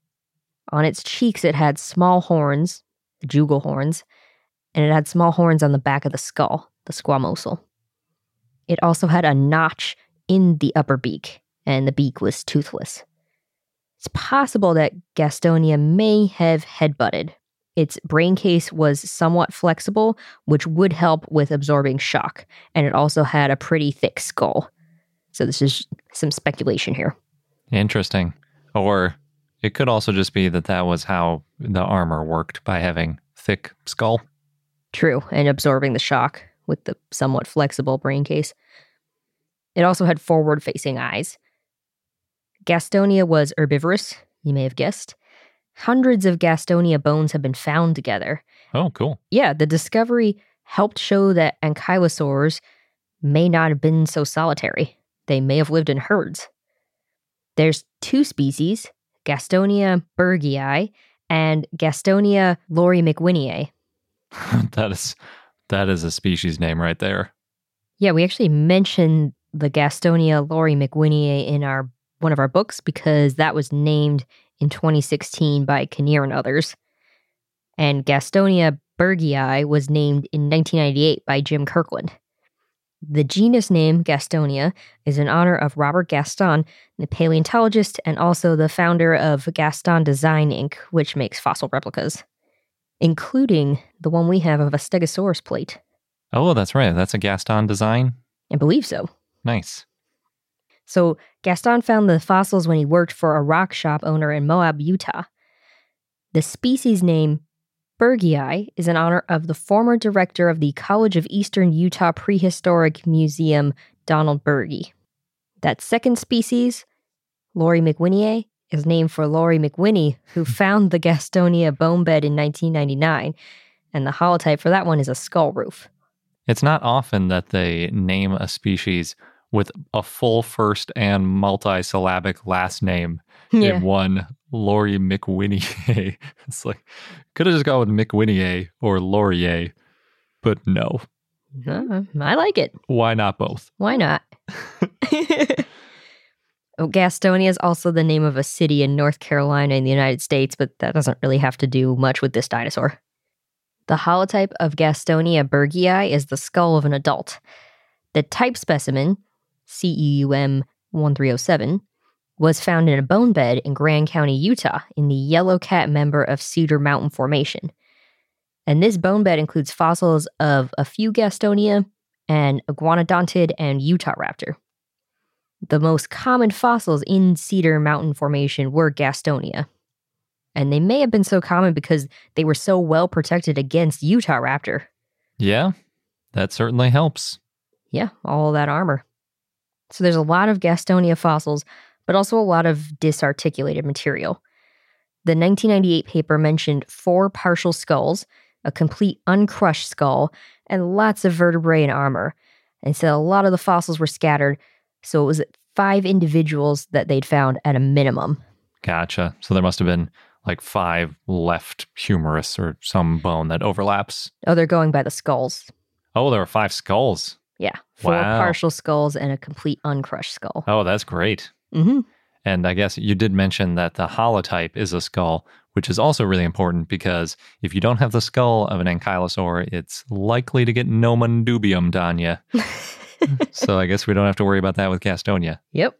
S2: On its cheeks, it had small horns, the jugal horns, and it had small horns on the back of the skull, the squamosal. It also had a notch in the upper beak, and the beak was toothless. It's possible that Gastonia may have headbutted. Its brain case was somewhat flexible, which would help with absorbing shock, and it also had a pretty thick skull. So this is some speculation here.
S1: Interesting. Or it could also just be that was how the armor worked, by having thick skull.
S2: True, and absorbing the shock with the somewhat flexible brain case. It also had forward-facing eyes. Gastonia was herbivorous, you may have guessed. Hundreds of Gastonia bones have been found together.
S1: Oh, cool.
S2: Yeah, the discovery helped show that ankylosaurs may not have been so solitary. They may have lived in herds. There's 2 species, Gastonia bergii and Gastonia laurie-mcwinniae.
S1: That is a species name right there.
S2: Yeah, we actually mentioned the Gastonia laurie-mcwinniae in one of our books because that was named in 2016 by Kinnear and others. And Gastonia bergii was named in 1998 by Jim Kirkland. The genus name Gastonia is in honor of Robert Gaston, the paleontologist and also the founder of Gaston Design Inc., which makes fossil replicas, including the one we have of a Stegosaurus plate.
S1: Oh, that's right. That's a Gaston design?
S2: I believe so.
S1: Nice.
S2: So Gaston found the fossils when he worked for a rock shop owner in Moab, Utah. The species name bergii is in honor of the former director of the College of Eastern Utah Prehistoric Museum, Donald Berge. That second species, laurie-mcwinniae, is named for Laurie McWhinney, who found the Gastonia bone bed in 1999, and the holotype for that one is a skull roof.
S1: It's not often that they name a species with a full first and multi-syllabic last name in one, Laurie McWhinniae. It's like, could have just gone with McWhinniae or Laurier, but no.
S2: I like it.
S1: Why not both?
S2: Why not? Gastonia is also the name of a city in North Carolina in the United States, but that doesn't really have to do much with this dinosaur. The holotype of Gastonia bergii is the skull of an adult. The type specimen, CEUM 1307, was found in a bone bed in Grand County, Utah, in the Yellow Cat member of Cedar Mountain Formation. And this bone bed includes fossils of a few Gastonia, an iguanodontid, and Utah raptor. The most common fossils in Cedar Mountain Formation were Gastonia. And they may have been so common because they were so well protected against Utahraptor.
S1: Yeah, that certainly helps.
S2: Yeah, all that armor. So there's a lot of Gastonia fossils, but also a lot of disarticulated material. The 1998 paper mentioned 4 partial skulls, a complete uncrushed skull, and lots of vertebrae and armor. And so a lot of the fossils were scattered, so it was 5 individuals that they'd found at a minimum.
S1: Gotcha. So there must have been like 5 left humerus or some bone that overlaps.
S2: Oh, they're going by the skulls.
S1: Oh, there were 5 skulls.
S2: Yeah, 4
S1: Wow.
S2: partial skulls and a complete uncrushed skull.
S1: Oh, that's great.
S2: Mm-hmm.
S1: And I guess you did mention that the holotype is a skull, which is also really important because if you don't have the skull of an ankylosaur, it's likely to get nomen dubium on you. So I guess we don't have to worry about that with Gastonia.
S2: Yep.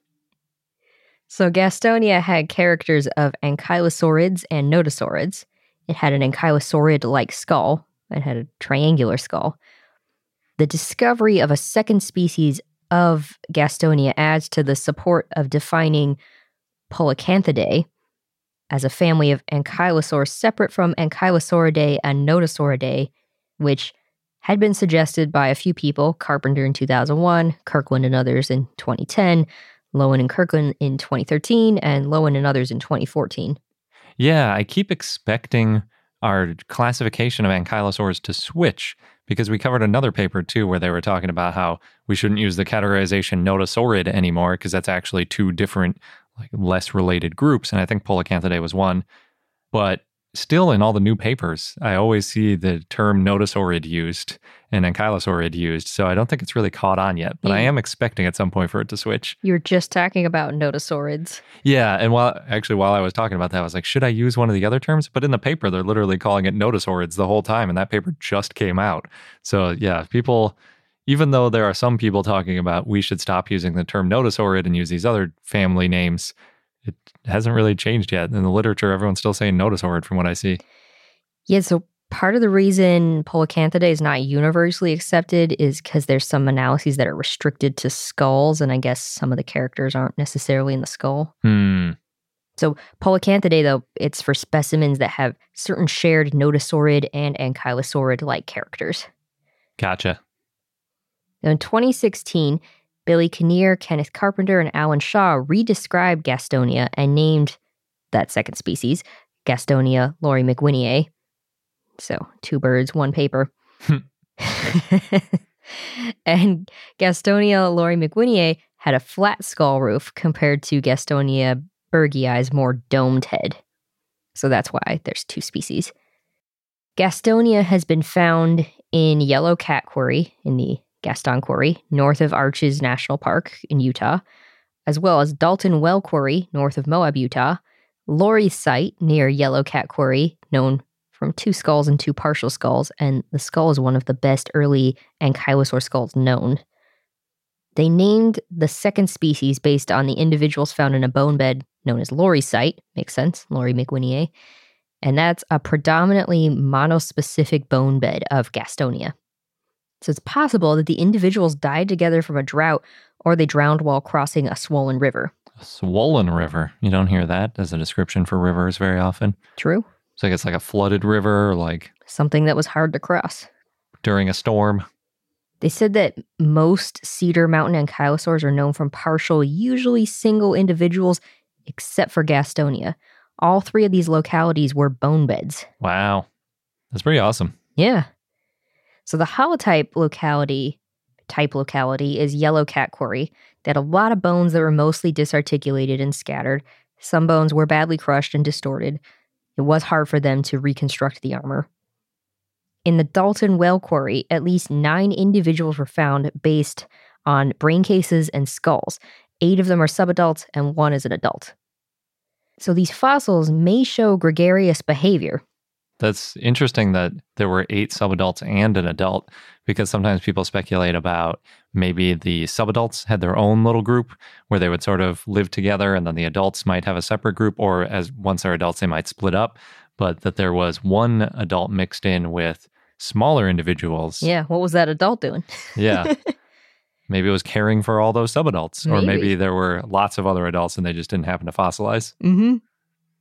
S2: So Gastonia had characters of ankylosaurids and nodosaurids. It had an ankylosaurid-like skull and had a triangular skull. The discovery of a second species of Gastonia adds to the support of defining Polycanthidae as a family of ankylosaurs separate from Ankylosauridae and Nodosauridae, which had been suggested by a few people, Carpenter in 2001, Kirkland and others in 2010, Lowen and Kirkland in 2013, and Lowen and others in 2014.
S1: Yeah, I keep expecting our classification of ankylosaurs to switch because we covered another paper too where they were talking about how we shouldn't use the categorization Nodosaurid anymore because that's actually 2 different, like less related groups. And I think Polycanthidae was one. But still in all the new papers, I always see the term Nodosaurid used and Ankylosaurid used. So I don't think it's really caught on yet, but I am expecting at some point for it to switch.
S2: You were just talking about Nodosaurids.
S1: Yeah, and while I was talking about that, I was like, should I use one of the other terms? But in the paper, they're literally calling it Nodosaurids the whole time, and that paper just came out. So yeah, people, even though there are some people talking about we should stop using the term Nodosaurid and use these other family names, it hasn't really changed yet. In the literature, everyone's still saying Nodosaurid from what I see.
S2: Yeah, so part of the reason Polycanthidae is not universally accepted is because there's some analyses that are restricted to skulls, and I guess some of the characters aren't necessarily in the skull. So Polycanthidae, though, it's for specimens that have certain shared Nodosaurid and Ankylosaurid-like characters.
S1: Gotcha.
S2: Now, in 2016, Billy Kinnear, Kenneth Carpenter, and Alan Shaw redescribed Gastonia and named that second species Gastonia lori-mcguinea. So 2 birds, 1 paper. And Gastonia lori-mcguinea had a flat skull roof compared to Gastonia berghei's more domed head. So that's why there's 2 species. Gastonia has been found in Yellow Cat Quarry in the Gaston Quarry, north of Arches National Park in Utah, as well as Dalton Well Quarry, north of Moab, Utah, Lori's site near Yellow Cat Quarry, known from 2 skulls and 2 partial skulls, and the skull is one of the best early ankylosaur skulls known. They named the second species based on the individuals found in a bone bed known as Lori's site, makes sense, lori-mcguinea, and that's a predominantly monospecific bone bed of Gastonia. So it's possible that the individuals died together from a drought or they drowned while crossing a swollen river.
S1: A swollen river. You don't hear that as a description for rivers very often.
S2: True.
S1: So I guess like a flooded river or like
S2: Something that was hard to cross.
S1: during a storm.
S2: They said that most Cedar Mountain ankylosaurs are known from partial, usually single individuals, except for Gastonia. All 3 of these localities were bone beds.
S1: Wow. That's pretty awesome.
S2: Yeah. So the holotype locality is Yellow Cat Quarry. They had a lot of bones that were mostly disarticulated and scattered. Some bones were badly crushed and distorted. It was hard for them to reconstruct the armor. In the Dalton Well Quarry, at least 9 individuals were found based on brain cases and skulls. 8 of them are subadults and 1 is an adult. So these fossils may show gregarious behavior.
S1: That's interesting that there were 8 subadults and an adult, because sometimes people speculate about maybe the subadults had their own little group where they would sort of live together and then the adults might have a separate group, or as once they're adults, they might split up, but that there was one adult mixed in with smaller individuals.
S2: Yeah, what was that adult doing?
S1: Yeah. Maybe it was caring for all those subadults, or maybe there were lots of other adults and they just didn't happen to fossilize.
S2: Mm-hmm.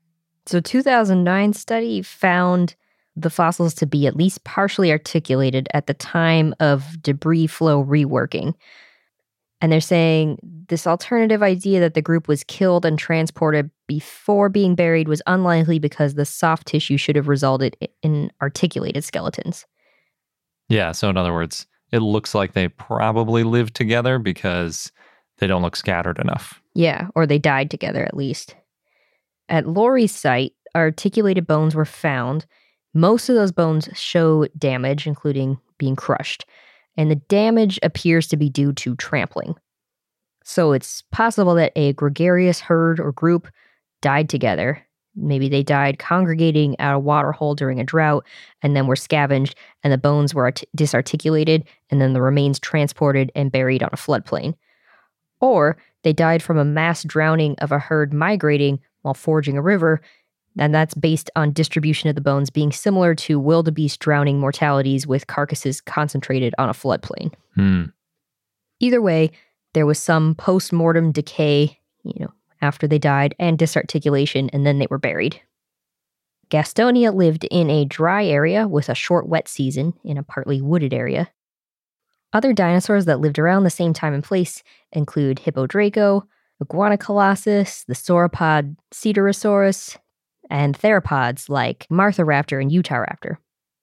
S2: So 2009 study found the fossils to be at least partially articulated at the time of debris flow reworking. And they're saying this alternative idea that the group was killed and transported before being buried was unlikely because the soft tissue should have resulted in articulated skeletons.
S1: Yeah, so in other words, it looks like they probably lived together because they don't look scattered enough.
S2: Yeah, or they died together at least. At Laurie's site, articulated bones were found. Most of those bones show damage, including being crushed, and the damage appears to be due to trampling. So it's possible that a gregarious herd or group died together. Maybe they died congregating at a water hole during a drought and then were scavenged, and the bones were disarticulated, and then the remains transported and buried on a floodplain. Or they died from a mass drowning of a herd migrating while fording a river, and that's based on distribution of the bones being similar to wildebeest drowning mortalities with carcasses concentrated on a floodplain. Either way, there was some post-mortem decay, after they died, and disarticulation, and then they were buried. Gastonia lived in a dry area with a short wet season in a partly wooded area. Other dinosaurs that lived around the same time and place include Hippodraco, Iguanocolossus, the sauropod Cedarosaurus, and theropods like Martharaptor and Utahraptor.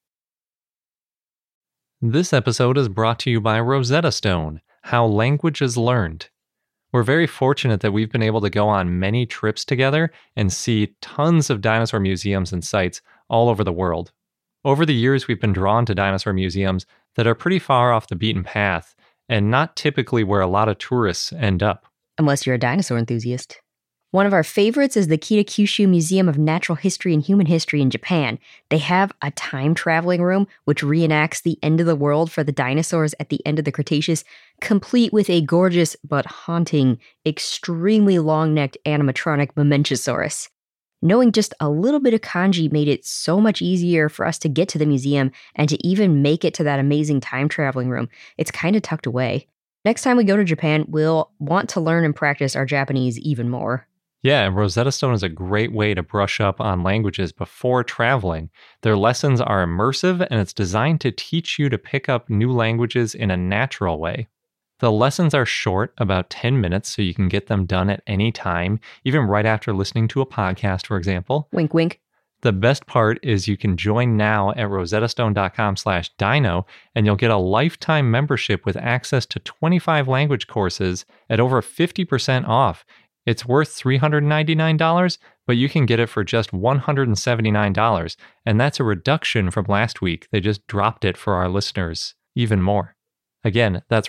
S1: This episode is brought to you by Rosetta Stone, How Language is Learned. We're very fortunate that we've been able to go on many trips together and see tons of dinosaur museums and sites all over the world. Over the years, we've been drawn to dinosaur museums that are pretty far off the beaten path and not typically where a lot of tourists end up.
S2: Unless you're a dinosaur enthusiast. One of our favorites is the Kitakyushu Museum of Natural History and Human History in Japan. They have a time-traveling room which reenacts the end of the world for the dinosaurs at the end of the Cretaceous, complete with a gorgeous but haunting, extremely long-necked animatronic Mamenchisaurus. Knowing just a little bit of kanji made it so much easier for us to get to the museum and to even make it to that amazing time-traveling room. It's kind of tucked away. Next time we go to Japan, we'll want to learn and practice our Japanese even more.
S1: Yeah, and Rosetta Stone is a great way to brush up on languages before traveling. Their lessons are immersive, and it's designed to teach you to pick up new languages in a natural way. The lessons are short, about 10 minutes, so you can get them done at any time, even right after listening to a podcast, for example.
S2: Wink, wink.
S1: The best part is you can join now at rosettastone.com/dino, and you'll get a lifetime membership with access to 25 language courses at over 50% off. It's worth $399, but you can get it for just $179, and that's a reduction from last week. They just dropped it for our listeners even more. Again, that's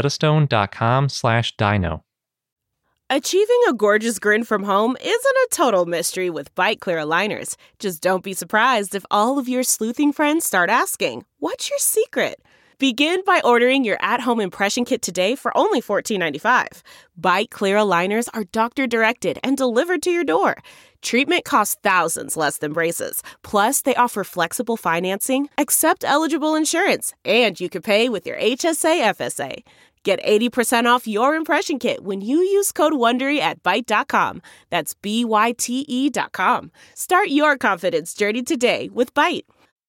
S1: rosettastone.com/dino.
S4: Achieving a gorgeous grin from home isn't a total mystery with Byte Clear aligners. Just don't be surprised if all of your sleuthing friends start asking, "What's your secret?" Begin by ordering your at-home impression kit today for only $14.95. Byte Clear aligners are doctor-directed and delivered to your door. Treatment costs thousands less than braces. Plus, they offer flexible financing, accept eligible insurance, and you can pay with your HSA FSA. Get 80% off your impression kit when you use code WONDERY at Byte.com. That's BYTE.com. Start your confidence journey today with Byte.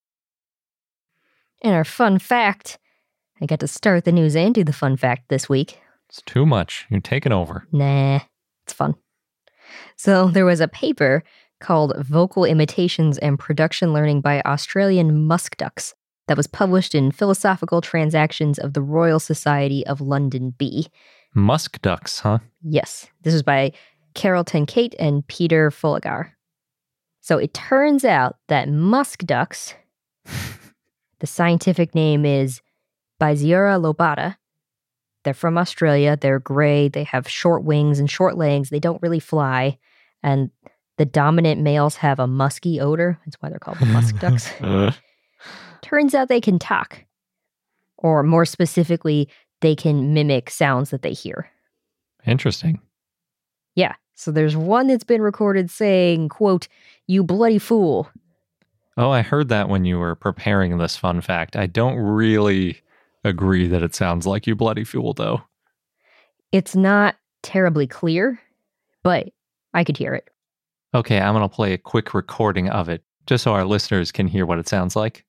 S2: And our fun fact, I got to start the news and do the fun fact this week.
S1: It's too much. You're taking over.
S2: Nah, it's fun. So there was a paper called Vocal Imitations and Production Learning by Australian Musk Ducks that was published in Philosophical Transactions of the Royal Society of London B.
S1: Musk ducks, huh?
S2: Yes. This was by Carol Tenkate and Peter Fullagar. So it turns out that musk ducks, the scientific name is Biziura lobata. They're from Australia. They're gray. They have short wings and short legs. They don't really fly. And the dominant males have a musky odor. That's why they're called the musk ducks. Turns out they can talk. Or more specifically, they can mimic sounds that they hear.
S1: Interesting.
S2: Yeah. So there's one that's been recorded saying, quote, "You bloody fool."
S1: Oh, I heard that when you were preparing this fun fact. I don't really agree that it sounds like "you bloody fool," though.
S2: It's not terribly clear, but I could hear it.
S1: Okay, I'm going to play a quick recording of it, just so our listeners can hear what it sounds like.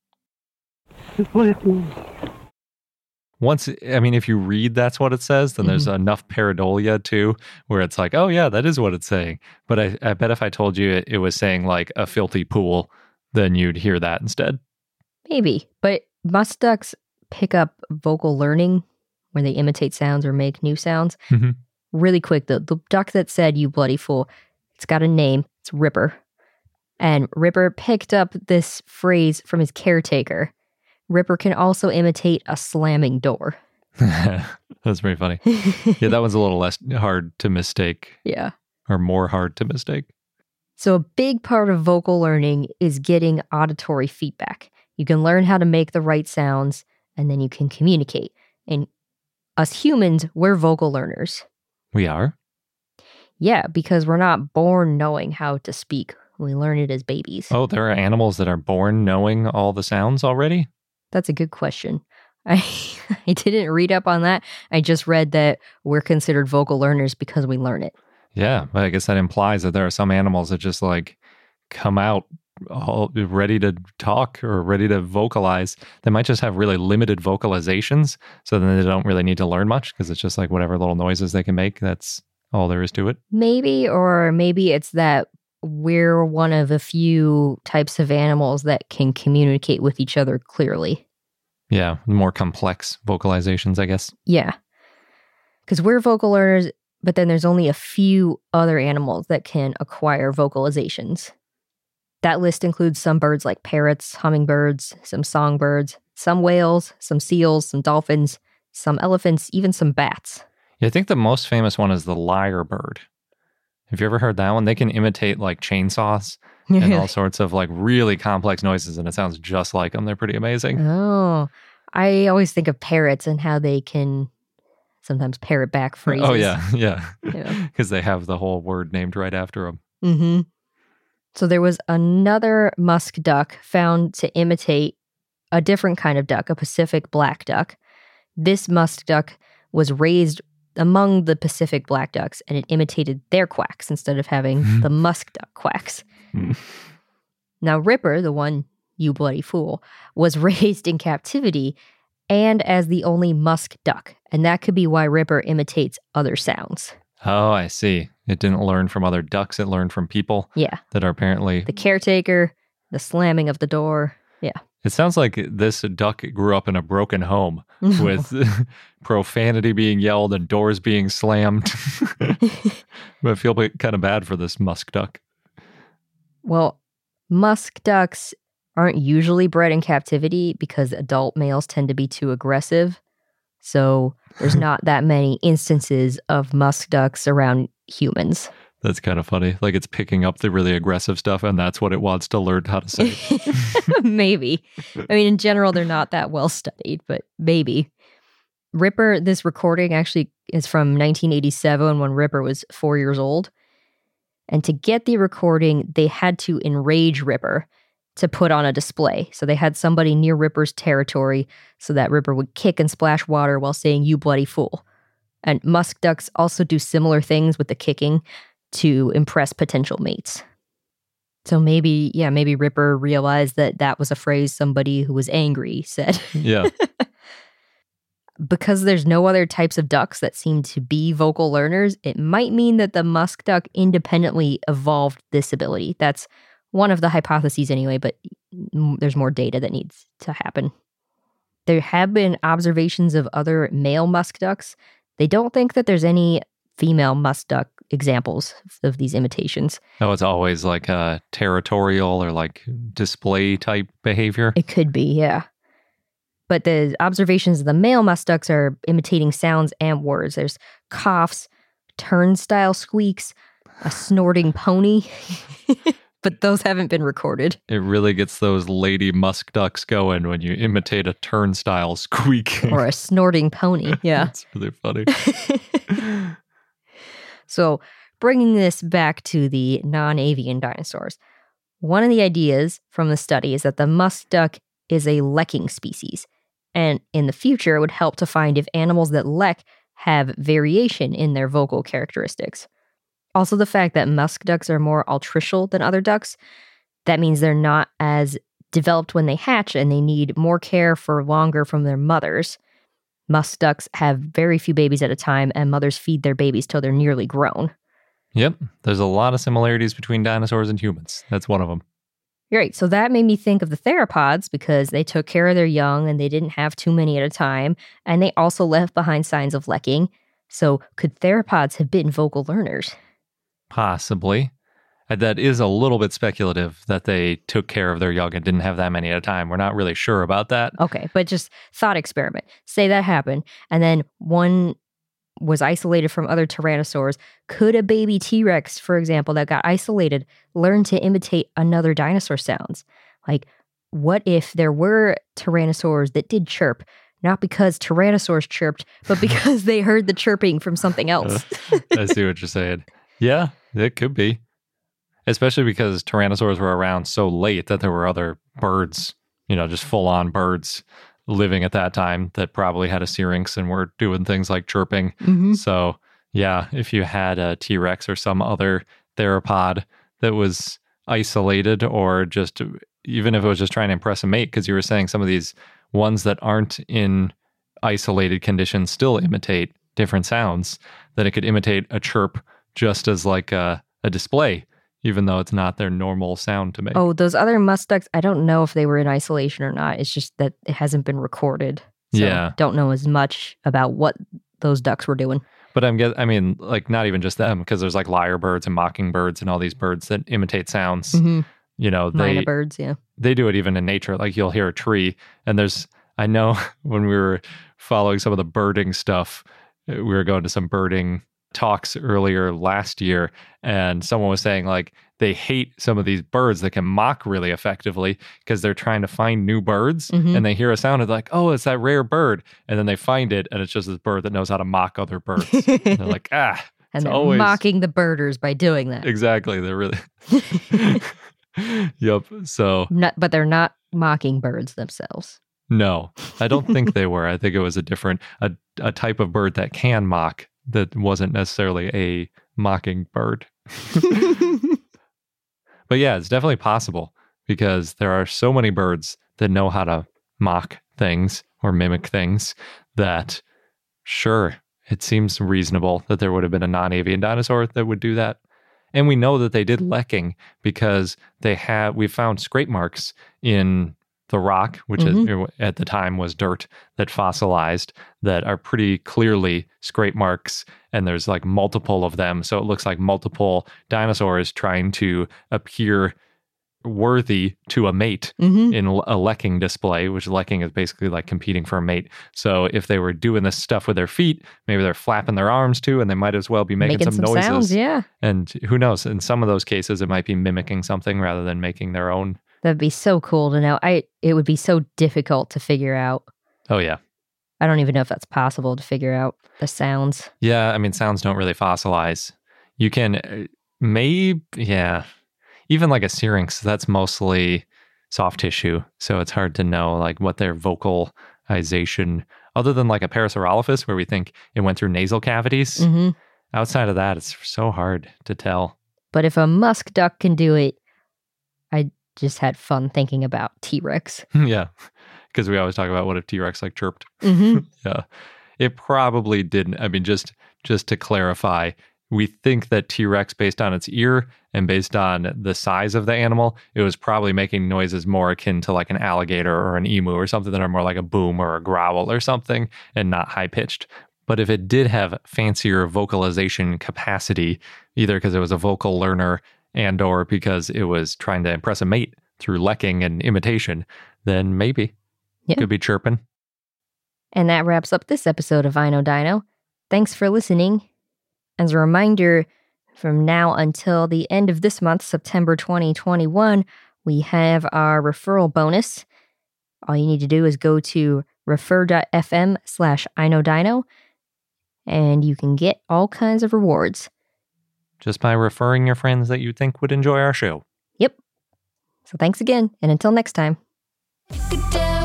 S1: If you read that's what it says, then there's enough pareidolia too, where it's like, oh yeah, that is what it's saying. But I bet if I told you it was saying like a filthy pool, then you'd hear that instead.
S2: Maybe. But musk ducks pick up vocal learning where they imitate sounds or make new sounds.
S1: Mm-hmm.
S2: Really quick, the duck that said, "You bloody fool," it's got a name. It's Ripper. And Ripper picked up this phrase from his caretaker. Ripper can also imitate a slamming door.
S1: That's pretty funny. Yeah, that one's a little less hard to mistake.
S2: Yeah.
S1: Or more hard to mistake.
S2: So a big part of vocal learning is getting auditory feedback. You can learn how to make the right sounds, and then you can communicate. And us humans, we're vocal learners.
S1: We are?
S2: Yeah, because we're not born knowing how to speak. We learn it as babies.
S1: Oh, there are animals that are born knowing all the sounds already?
S2: That's a good question. I didn't read up on that. I just read that we're considered vocal learners because we learn it.
S1: Yeah, but I guess that implies that there are some animals that just like come out all ready to talk or ready to vocalize. They might just have really limited vocalizations, so then they don't really need to learn much because it's just like whatever little noises they can make. That's all there is to it.
S2: Maybe it's that we're one of a few types of animals that can communicate with each other clearly.
S1: Yeah, more complex vocalizations, I guess.
S2: Yeah. Because we're vocal learners, but then there's only a few other animals that can acquire vocalizations. That list includes some birds like parrots, hummingbirds, some songbirds, some whales, some seals, some dolphins, some elephants, even some bats.
S1: Yeah, I think the most famous one is the lyrebird. Have you ever heard that one? They can imitate like chainsaws and all sorts of like really complex noises, and it sounds just like them. They're pretty amazing.
S2: Oh, I always think of parrots and how they can sometimes parrot back phrases.
S1: Oh, yeah. Because they have the whole word named right after them.
S2: Mm-hmm. So there was another musk duck found to imitate a different kind of duck, a Pacific black duck. This musk duck was raised among the Pacific black ducks, and it imitated their quacks instead of having the musk duck quacks. Now, Ripper, the one, you bloody fool, was raised in captivity and as the only musk duck, and that could be why Ripper imitates other sounds.
S1: Oh, I see. It didn't learn from other ducks. It learned from people.
S2: Yeah.
S1: That are apparently...
S2: The caretaker, the slamming of the door. Yeah.
S1: It sounds like this duck grew up in a broken home with profanity being yelled and doors being slammed. But I feel kind of bad for this musk duck.
S2: Well, musk ducks aren't usually bred in captivity because adult males tend to be too aggressive. So there's not that many instances of musk ducks around humans.
S1: That's kind of funny. Like it's picking up the really aggressive stuff and that's what it wants to learn how to say.
S2: Maybe. I mean, in general, they're not that well studied, but maybe. Ripper, this recording actually is from 1987 when Ripper was 4 years old. And to get the recording, they had to enrage Ripper to put on a display. So they had somebody near Ripper's territory so that Ripper would kick and splash water while saying, "You bloody fool." And musk ducks also do similar things with the kicking to impress potential mates. So maybe Ripper realized that was a phrase somebody who was angry said.
S1: Yeah.
S2: Because there's no other types of ducks that seem to be vocal learners, it might mean that the musk duck independently evolved this ability. That's one of the hypotheses anyway, but there's more data that needs to happen. There have been observations of other male musk ducks. They don't think that there's any female musk duck examples of these imitations.
S1: Oh, it's always like a territorial or like display type behavior?
S2: It could be, yeah. But the observations of the male musk ducks are imitating sounds and words. There's coughs, turnstile squeaks, a snorting pony. But those haven't been recorded.
S1: It really gets those lady musk ducks going when you imitate a turnstile squeak.
S2: Or a snorting pony, yeah.
S1: That's really funny.
S2: So, bringing this back to the non-avian dinosaurs, one of the ideas from the study is that the musk duck is a lekking species. And in the future, it would help to find if animals that lek have variation in their vocal characteristics. Also, the fact that musk ducks are more altricial than other ducks, that means they're not as developed when they hatch and they need more care for longer from their mothers. Musk ducks have very few babies at a time, and mothers feed their babies till they're nearly grown.
S1: Yep, there's a lot of similarities between dinosaurs and humans. That's one of them.
S2: Right, so that made me think of the theropods because they took care of their young and they didn't have too many at a time, and they also left behind signs of lecking. So could theropods have been vocal learners?
S1: Possibly. That is a little bit speculative that they took care of their young and didn't have that many at a time. We're not really sure about that.
S2: Okay, but just thought experiment. Say that happened, and then one was isolated from other tyrannosaurs. Could a baby T-Rex, for example, that got isolated, learn to imitate another dinosaur sounds? Like, what if there were tyrannosaurs that did chirp, not because tyrannosaurs chirped, but because they heard the chirping from something else?
S1: I see what you're saying. Yeah, it could be. Especially because tyrannosaurs were around so late that there were other birds, just full-on birds living at that time that probably had a syrinx and were doing things like chirping.
S2: Mm-hmm.
S1: So, yeah, if you had a T-Rex or some other theropod that was isolated, or just even if it was just trying to impress a mate, because you were saying some of these ones that aren't in isolated conditions still imitate different sounds, that it could imitate a chirp just as like a display, even though it's not their normal sound to make.
S2: Oh, those other musk ducks, I don't know if they were in isolation or not. It's just that it hasn't been recorded. So
S1: Yeah.
S2: don't know as much about what those ducks were doing.
S1: But like not even just them, because there's like lyrebirds and mockingbirds and all these birds that imitate sounds.
S2: Mm-hmm.
S1: They
S2: birds, yeah.
S1: they do it even in nature. Like you'll hear a tree, and I know when we were following some of the birding stuff, we were going to some birding talks earlier last year, and someone was saying like they hate some of these birds that can mock really effectively because they're trying to find new birds, and they hear a sound and they're like, oh, it's that rare bird, and then they find it and it's just this bird that knows how to mock other birds. And they're like,
S2: and they're mocking the birders by doing that.
S1: Exactly. They're really Yep. So
S2: but they're not mocking birds themselves.
S1: no, I don't think they were. I think it was a type of bird that can mock that wasn't necessarily a mocking bird. But yeah, it's definitely possible because there are so many birds that know how to mock things or mimic things that, sure, it seems reasonable that there would have been a non-avian dinosaur that would do that. And we know that they did lecking because we found scrape marks in the rock, which at the time was dirt that fossilized, that are pretty clearly scrape marks, and there's like multiple of them. So it looks like multiple dinosaurs trying to appear worthy to a mate in a lecking display, which lecking is basically like competing for a mate. So if they were doing this stuff with their feet, maybe they're flapping their arms too, and they might as well be making some noises.
S2: Sounds, yeah.
S1: And who knows? In some of those cases, it might be mimicking something rather than making their own.
S2: That'd be so cool to know. It would be so difficult to figure out.
S1: Oh, yeah.
S2: I don't even know if that's possible to figure out the sounds.
S1: Yeah, I mean, sounds don't really fossilize. You can even like a syrinx, that's mostly soft tissue. So it's hard to know like what their vocalization, other than like a Parasaurolophus where we think it went through nasal cavities.
S2: Mm-hmm.
S1: Outside of that, it's so hard to tell.
S2: But if a musk duck can do it, I just had fun thinking about T-Rex.
S1: Yeah, because we always talk about what if T-Rex like chirped.
S2: Mm-hmm.
S1: Yeah, it probably didn't. I mean, just to clarify, we think that T-Rex, based on its ear and based on the size of the animal, it was probably making noises more akin to like an alligator or an emu or something that are more like a boom or a growl or something and not high-pitched. But if it did have fancier vocalization capacity, either because it was a vocal learner and or because it was trying to impress a mate through lecking and imitation, then maybe it could be chirping.
S2: And that wraps up this episode of I Know Dino. Thanks for listening. As a reminder, from now until the end of this month, September 2021, we have our referral bonus. All you need to do is go to refer.fm/iknowdino, and you can get all kinds of rewards.
S1: Just by referring your friends that you think would enjoy our show.
S2: Yep. So thanks again, and until next time.
S5: Good day.